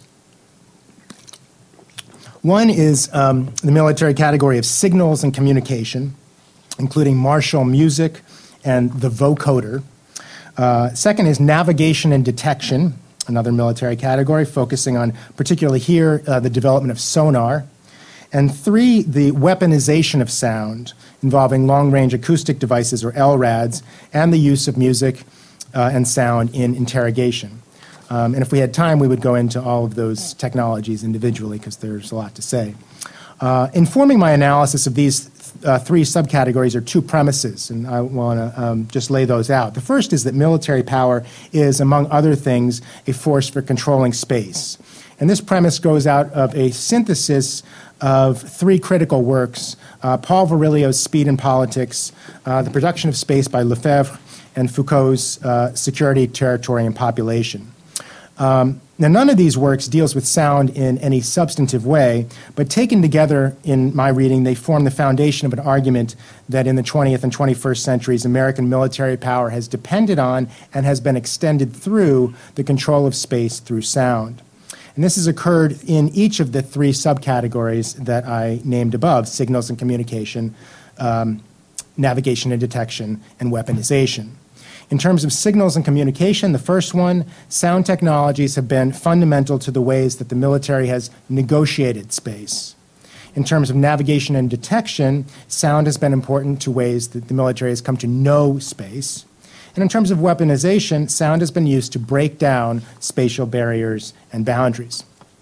One is the military category of signals and communication, including martial music and the vocoder. Second is navigation and detection, another military category, focusing on, particularly here, the development of sonar. And three, the weaponization of sound, involving long-range acoustic devices, or LRADs, and the use of music and sound in interrogation. And if we had time, we would go into all of those technologies individually, because there's a lot to say. Informing my analysis of these three subcategories are two premises, and I want to just lay those out. The first is that military power is, among other things, a force for controlling space. And this premise grows out of a synthesis of three critical works, Paul Virilio's Speed and Politics, The Production of Space by Lefebvre, and Foucault's Security, Territory, and Population. Now, none of these works deals with sound in any substantive way, but taken together in my reading, they form the foundation of an argument that in the 20th and 21st centuries, American military power has depended on and has been extended through the control of space through sound. And this has occurred in each of the three subcategories that I named above: signals and communication, navigation and detection, and weaponization. In terms of signals and communication, the first one, sound technologies have been fundamental to the ways that the military has negotiated space. In terms of navigation and detection, sound has been important to ways that the military has come to know space. And in terms of weaponization, sound has been used to break down spatial barriers and boundaries.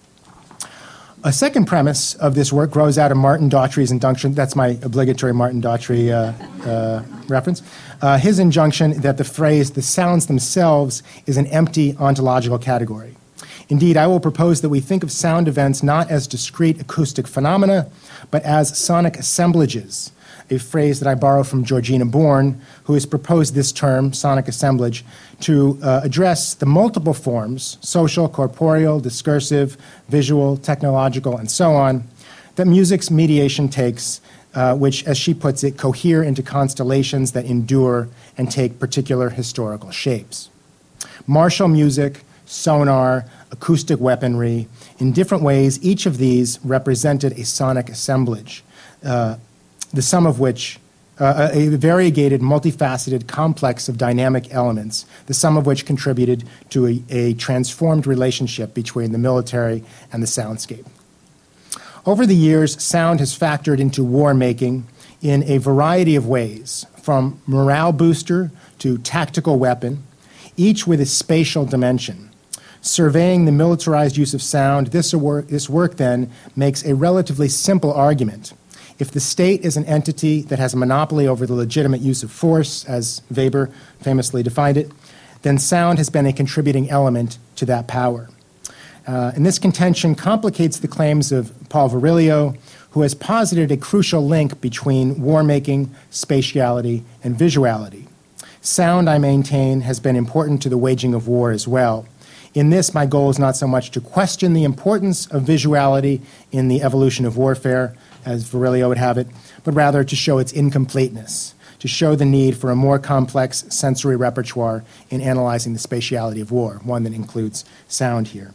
A second premise of this work grows out of Martin Daughtry's injunction. That's my obligatory Martin Daughtry reference. His injunction that the phrase, the sounds themselves, is an empty ontological category. Indeed, I will propose that we think of sound events not as discrete acoustic phenomena, but as sonic assemblages, a phrase that I borrow from Georgina Bourne, who has proposed this term, sonic assemblage, to address the multiple forms, social, corporeal, discursive, visual, technological, and so on, that music's mediation takes, which, as she puts it, cohere into constellations that endure and take particular historical shapes. Martial music, sonar, acoustic weaponry, in different ways, each of these represented a sonic assemblage, the sum of which, a variegated, multifaceted complex of dynamic elements, the sum of which contributed to a transformed relationship between the military and the soundscape. Over the years, sound has factored into war making in a variety of ways, from morale booster to tactical weapon, each with a spatial dimension. Surveying the militarized use of sound, this work then makes a relatively simple argument. If the state is an entity that has a monopoly over the legitimate use of force, as Weber famously defined it, then sound has been a contributing element to that power. And this contention complicates the claims of Paul Virilio, who has posited a crucial link between war-making, spatiality, and visuality. Sound, I maintain, has been important to the waging of war as well. In this, my goal is not so much to question the importance of visuality in the evolution of warfare, as Virilio would have it, but rather to show its incompleteness, to show the need for a more complex sensory repertoire in analyzing the spatiality of war, one that includes sound here.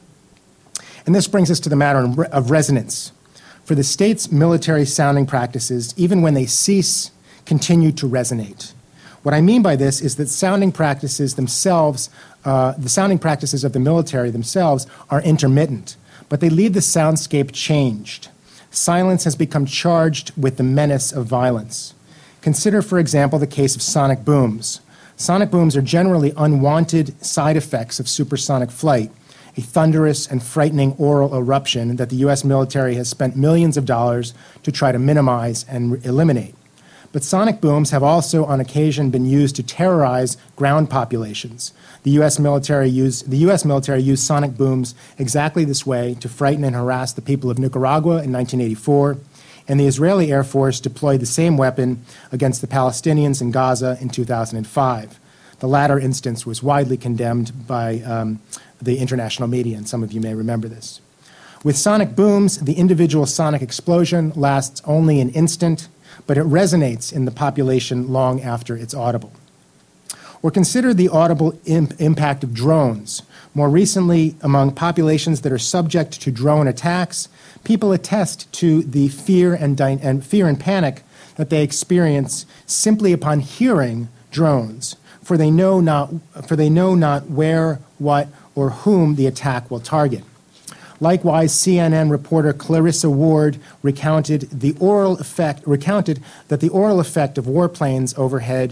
And this brings us to the matter of resonance. For the state's military sounding practices, even when they cease, continue to resonate. What I mean by this is that sounding practices themselves, the sounding practices of the military themselves are intermittent, but they leave the soundscape changed. Silence has become charged with the menace of violence. Consider, for example, the case of sonic booms. Sonic booms are generally unwanted side effects of supersonic flight, a thunderous and frightening aural eruption that the U.S. military has spent millions of dollars to try to minimize and eliminate. But sonic booms have also on occasion been used to terrorize ground populations. The U.S. military used sonic booms exactly this way to frighten and harass the people of Nicaragua in 1984, and the Israeli Air Force deployed the same weapon against the Palestinians in Gaza in 2005. The latter instance was widely condemned by the international media, and some of you may remember this. With sonic booms, the individual sonic explosion lasts only an instant, but it resonates in the population long after it's audible. Or consider the audible impact of drones. More recently, among populations that are subject to drone attacks, people attest to the fear and panic that they experience simply upon hearing drones, for they know not where, what, or whom the attack will target. Likewise, CNN reporter Clarissa Ward recounted that the aural effect of warplanes overhead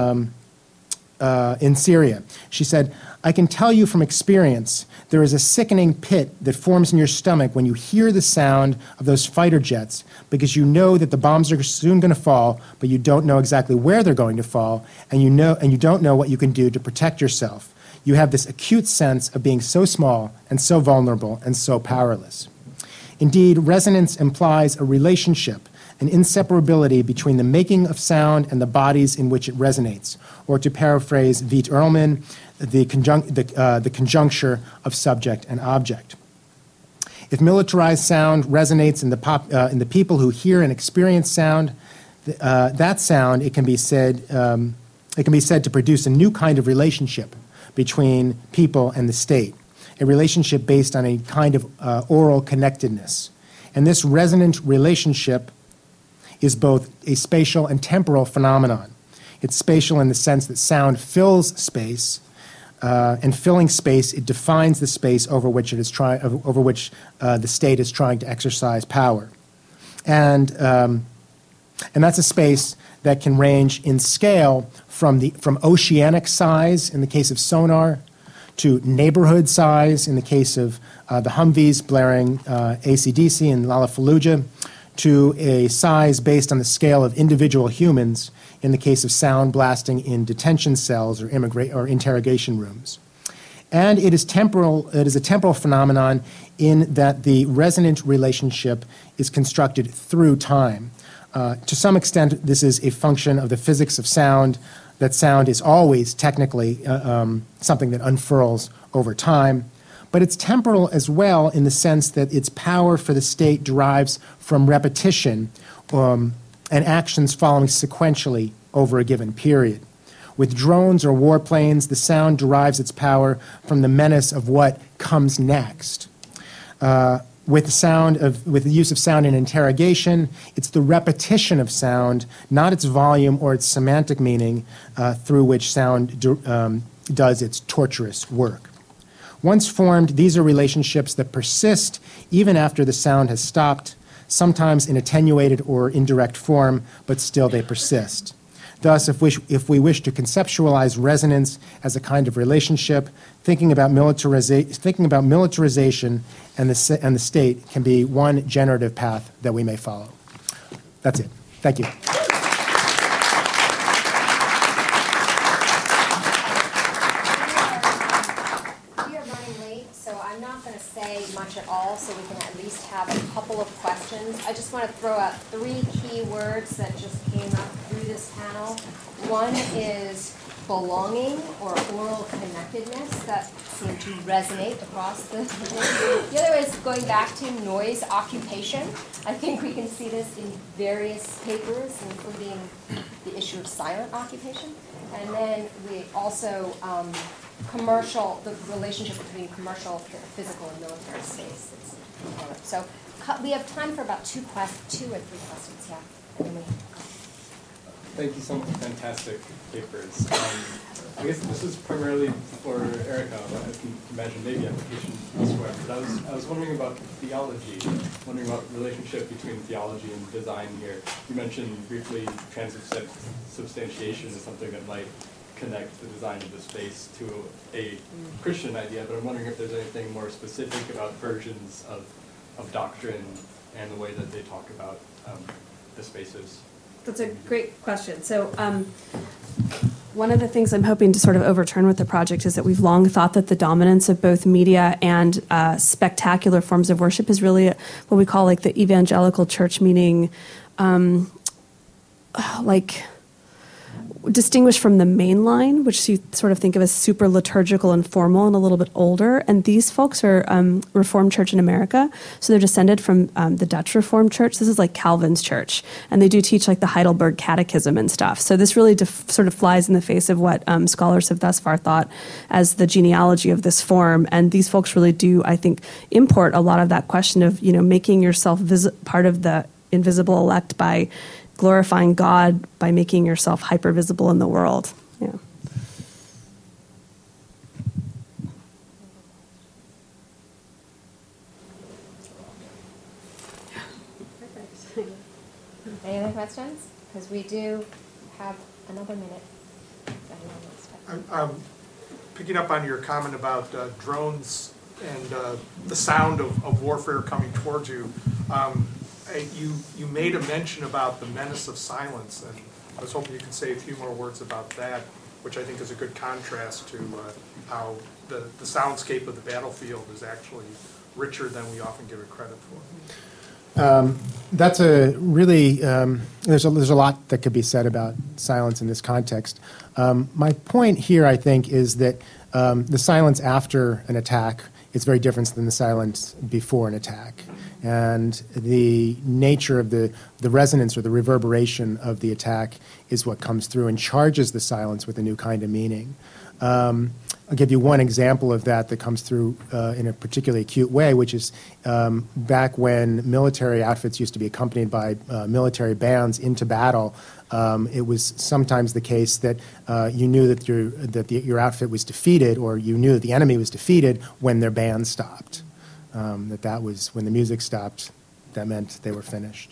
in Syria. She said, "I can tell you from experience, there is a sickening pit that forms in your stomach when you hear the sound of those fighter jets, because you know that the bombs are soon going to fall, but you don't know exactly where they're going to fall, and you don't know what you can do to protect yourself. You have this acute sense of being so small and so vulnerable and so powerless." Indeed, resonance implies a relationship, an inseparability between the making of sound and the bodies in which it resonates, or to paraphrase Veit Earlman, the conjuncture of subject and object. If militarized sound resonates in the people who hear and experience sound, that sound, it can be said to produce a new kind of relationship between people and the state, a relationship based on a kind of aural connectedness. And this resonant relationship is both a spatial and temporal phenomenon. It's spatial in the sense that sound fills space, and filling space, it defines the space over which the state is trying to exercise power. And that's a space that can range in scale from oceanic size in the case of sonar to neighborhood size in the case of the Humvees blaring AC/DC in Lollapalooza, to a size based on the scale of individual humans in the case of sound blasting in detention cells or interrogation rooms. And it is a temporal phenomenon in that the resonant relationship is constructed through time. To some extent, this is a function of the physics of sound, that sound is always technically something that unfurls over time. But it's temporal as well in the sense that its power for the state derives from repetition and actions following sequentially over a given period. With drones or warplanes, the sound derives its power from the menace of what comes next. With the use of sound in interrogation, it's the repetition of sound, not its volume or its semantic meaning, through which sound does its torturous work. Once formed, these are relationships that persist even after the sound has stopped, sometimes in attenuated or indirect form, but still they persist. Thus, if we wish to conceptualize resonance as a kind of relationship, thinking about militarization and the state can be one generative path that we may follow. That's it. Thank you. We are running late, so I'm not going to say much at all, so we can at least have a couple of questions. I just want to throw out 3 key words that just came up through this panel. One is belonging or oral connectedness that seemed to resonate across the thing. The other is going back to noise occupation. I think we can see this in various papers, including the issue of silent occupation. And then we also commercial, the relationship between commercial, physical, and military space. It's important. So we have time for about 2 or 3 questions. Yeah. And then we Thank you so much. Fantastic papers. I guess this is primarily for Erica. I can imagine maybe application elsewhere. But I was wondering about theology, wondering about relationship between theology and design here. You mentioned briefly transubstantiation is something that might connect the design of the space to a Christian idea, but I'm wondering if there's anything more specific about versions of doctrine and the way that they talk about the spaces. That's a great question. So one of the things I'm hoping to sort of overturn with the project is that we've long thought that the dominance of both media and spectacular forms of worship is really what we call like the evangelical church, meaning like distinguished from the mainline, which you sort of think of as super liturgical and formal and a little bit older. And these folks are Reformed Church in America. So they're descended from the Dutch Reformed Church. This is like Calvin's church. And they do teach like the Heidelberg Catechism and stuff. So this really sort of flies in the face of what scholars have thus far thought as the genealogy of this form. And these folks really do, I think, import a lot of that question of, you know, making yourself part of the invisible elect by glorifying God by making yourself hyper-visible in the world. Yeah. Any other questions? Because we do have another minute. I'm picking up on your comment about drones and the sound of warfare coming towards you. You made a mention about the menace of silence, and I was hoping you could say a few more words about that, which I think is a good contrast to how the soundscape of the battlefield is actually richer than we often give it credit for. That's a really, there's a lot that could be said about silence in this context. My point here, I think, is that the silence after an attack is very different than the silence before an attack. And the nature of the resonance or the reverberation of the attack is what comes through and charges the silence with a new kind of meaning. I'll give you one example of that comes through in a particularly acute way, which is back when military outfits used to be accompanied by military bands into battle. It was sometimes the case that you knew that your outfit was defeated, or you knew that the enemy was defeated when their band stopped. That was when the music stopped. That meant they were finished.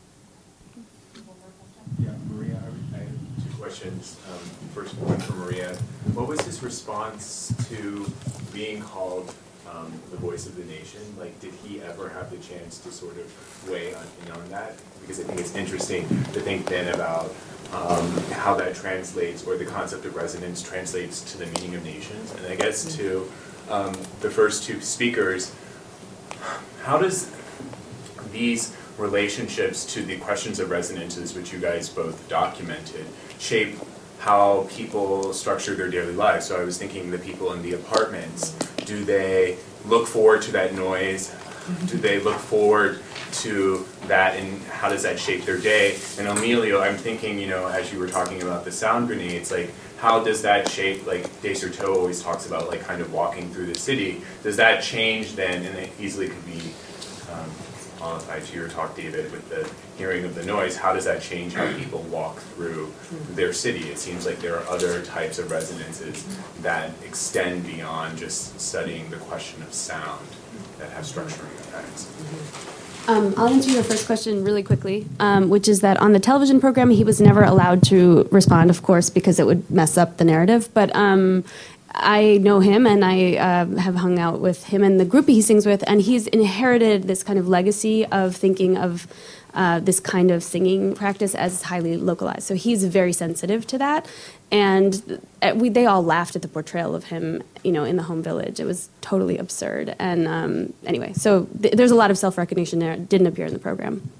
Yeah, Maria, I have 2 questions. First one for Maria. What was his response to being called the voice of the nation? Like, did he ever have the chance to sort of weigh in on that? Because I think it's interesting to think then about how that translates, or the concept of resonance translates to the meaning of nations. And I guess to the first 2 speakers, how does these relationships to the questions of resonances, which you guys both documented, shape how people structure their daily lives? So I was thinking the people in the apartments, do they look forward to that noise? Do they look forward to that, and how does that shape their day? And Emilio, I'm thinking, as you were talking about the sound grenades, like, how does that shape, like Desserteau always talks about, like, kind of walking through the city. Does that change then, and it easily could be tied to your talk, David, with the hearing of the noise, how does that change how people walk through their city? It seems like there are other types of resonances that extend beyond just studying the question of sound that have structuring effects. I'll answer your first question really quickly, which is that on the television program, he was never allowed to respond, of course, because it would mess up the narrative. But I know him, and I have hung out with him and the group he sings with, and he's inherited this kind of legacy of thinking of this kind of singing practice as highly localized. So he's very sensitive to that, and they all laughed at the portrayal of him, in the home village. It was totally absurd. And anyway, so there's a lot of self-recognition there. It didn't appear in the program.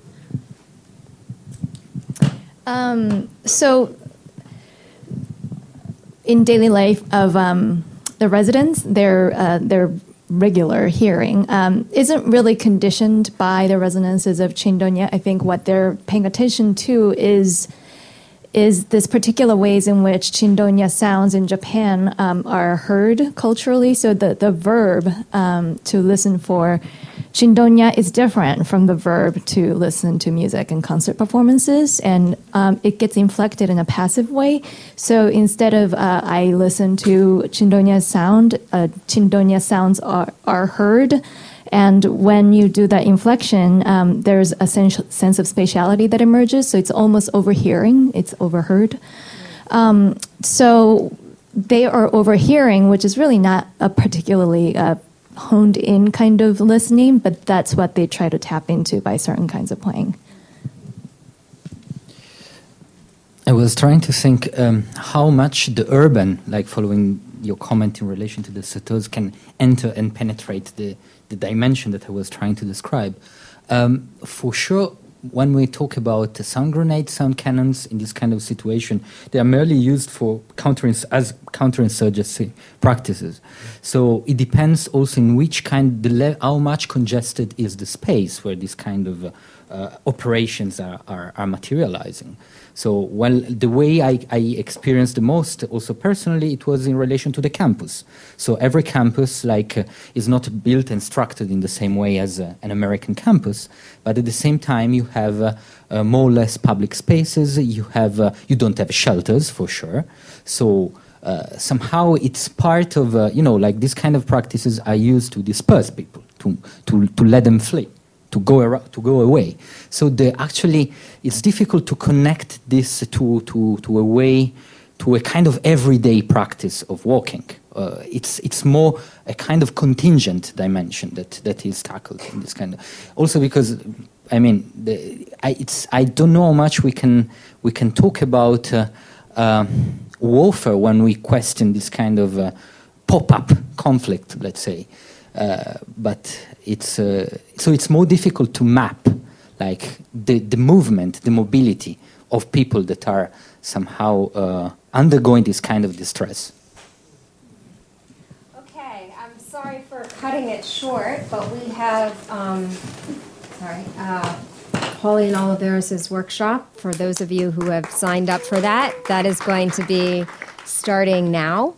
So in daily life of the residents, their regular hearing isn't really conditioned by the resonances of Chindonya. I think what they're paying attention to is this particular ways in which Chindonya sounds in Japan are heard culturally. So the verb to listen for Chindonya is different from the verb to listen to music and concert performances, and it gets inflected in a passive way. So instead of I listen to Chindonya sound, Chindonya sounds are heard. And when you do that inflection, there's a sense of spatiality that emerges. So it's almost overhearing, it's overheard. So they are overhearing, which is really not a particularly honed in kind of listening, but that's what they try to tap into by certain kinds of playing. I was trying to think how much the urban, like following your comment in relation to the sauteurs, can enter and penetrate the dimension that I was trying to describe. For sure, when we talk about sound grenades, sound cannons in this kind of situation, they are merely used for as counterinsurgency practices. So it depends also in which how much congested is the space where this kind of operations are materializing. So, the way I experienced the most, also personally, it was in relation to the campus. So every campus, is not built and structured in the same way as an American campus, but at the same time, you have more or less public spaces. You don't have shelters for sure. So somehow it's part of this kind of practices are used to disperse people, to let them flee, to go away. So it's difficult to connect this to a kind of everyday practice of walking. It's more a kind of contingent dimension that is tackled in this kind of. Also because, I don't know how much we can talk about warfare when we question this kind of pop-up conflict, let's say. But it's more difficult to map the movement, the mobility of people that are somehow undergoing this kind of distress. Okay, I'm sorry for cutting it short, but we have Pauline Oliveros' workshop. For those of you who have signed up for that is going to be starting now.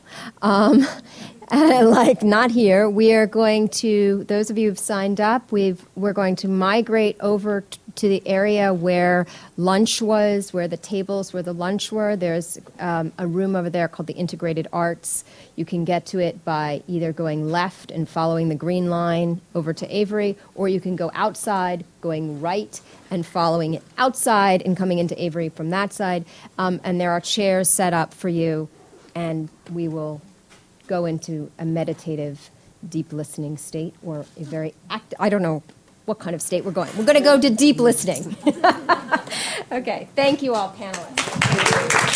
Not here. We are going to, those of you who've signed up, we're going to migrate over to the area where lunch was, where the tables where the lunch were. There's a room over there called the Integrated Arts. You can get to it by either going left and following the green line over to Avery, or you can go outside, going right and following it outside and coming into Avery from that side. And there are chairs set up for you, and we will go into a meditative, deep listening state, or a very I don't know what kind of state we're going. We're going to go to deep listening. Okay, thank you all, panelists.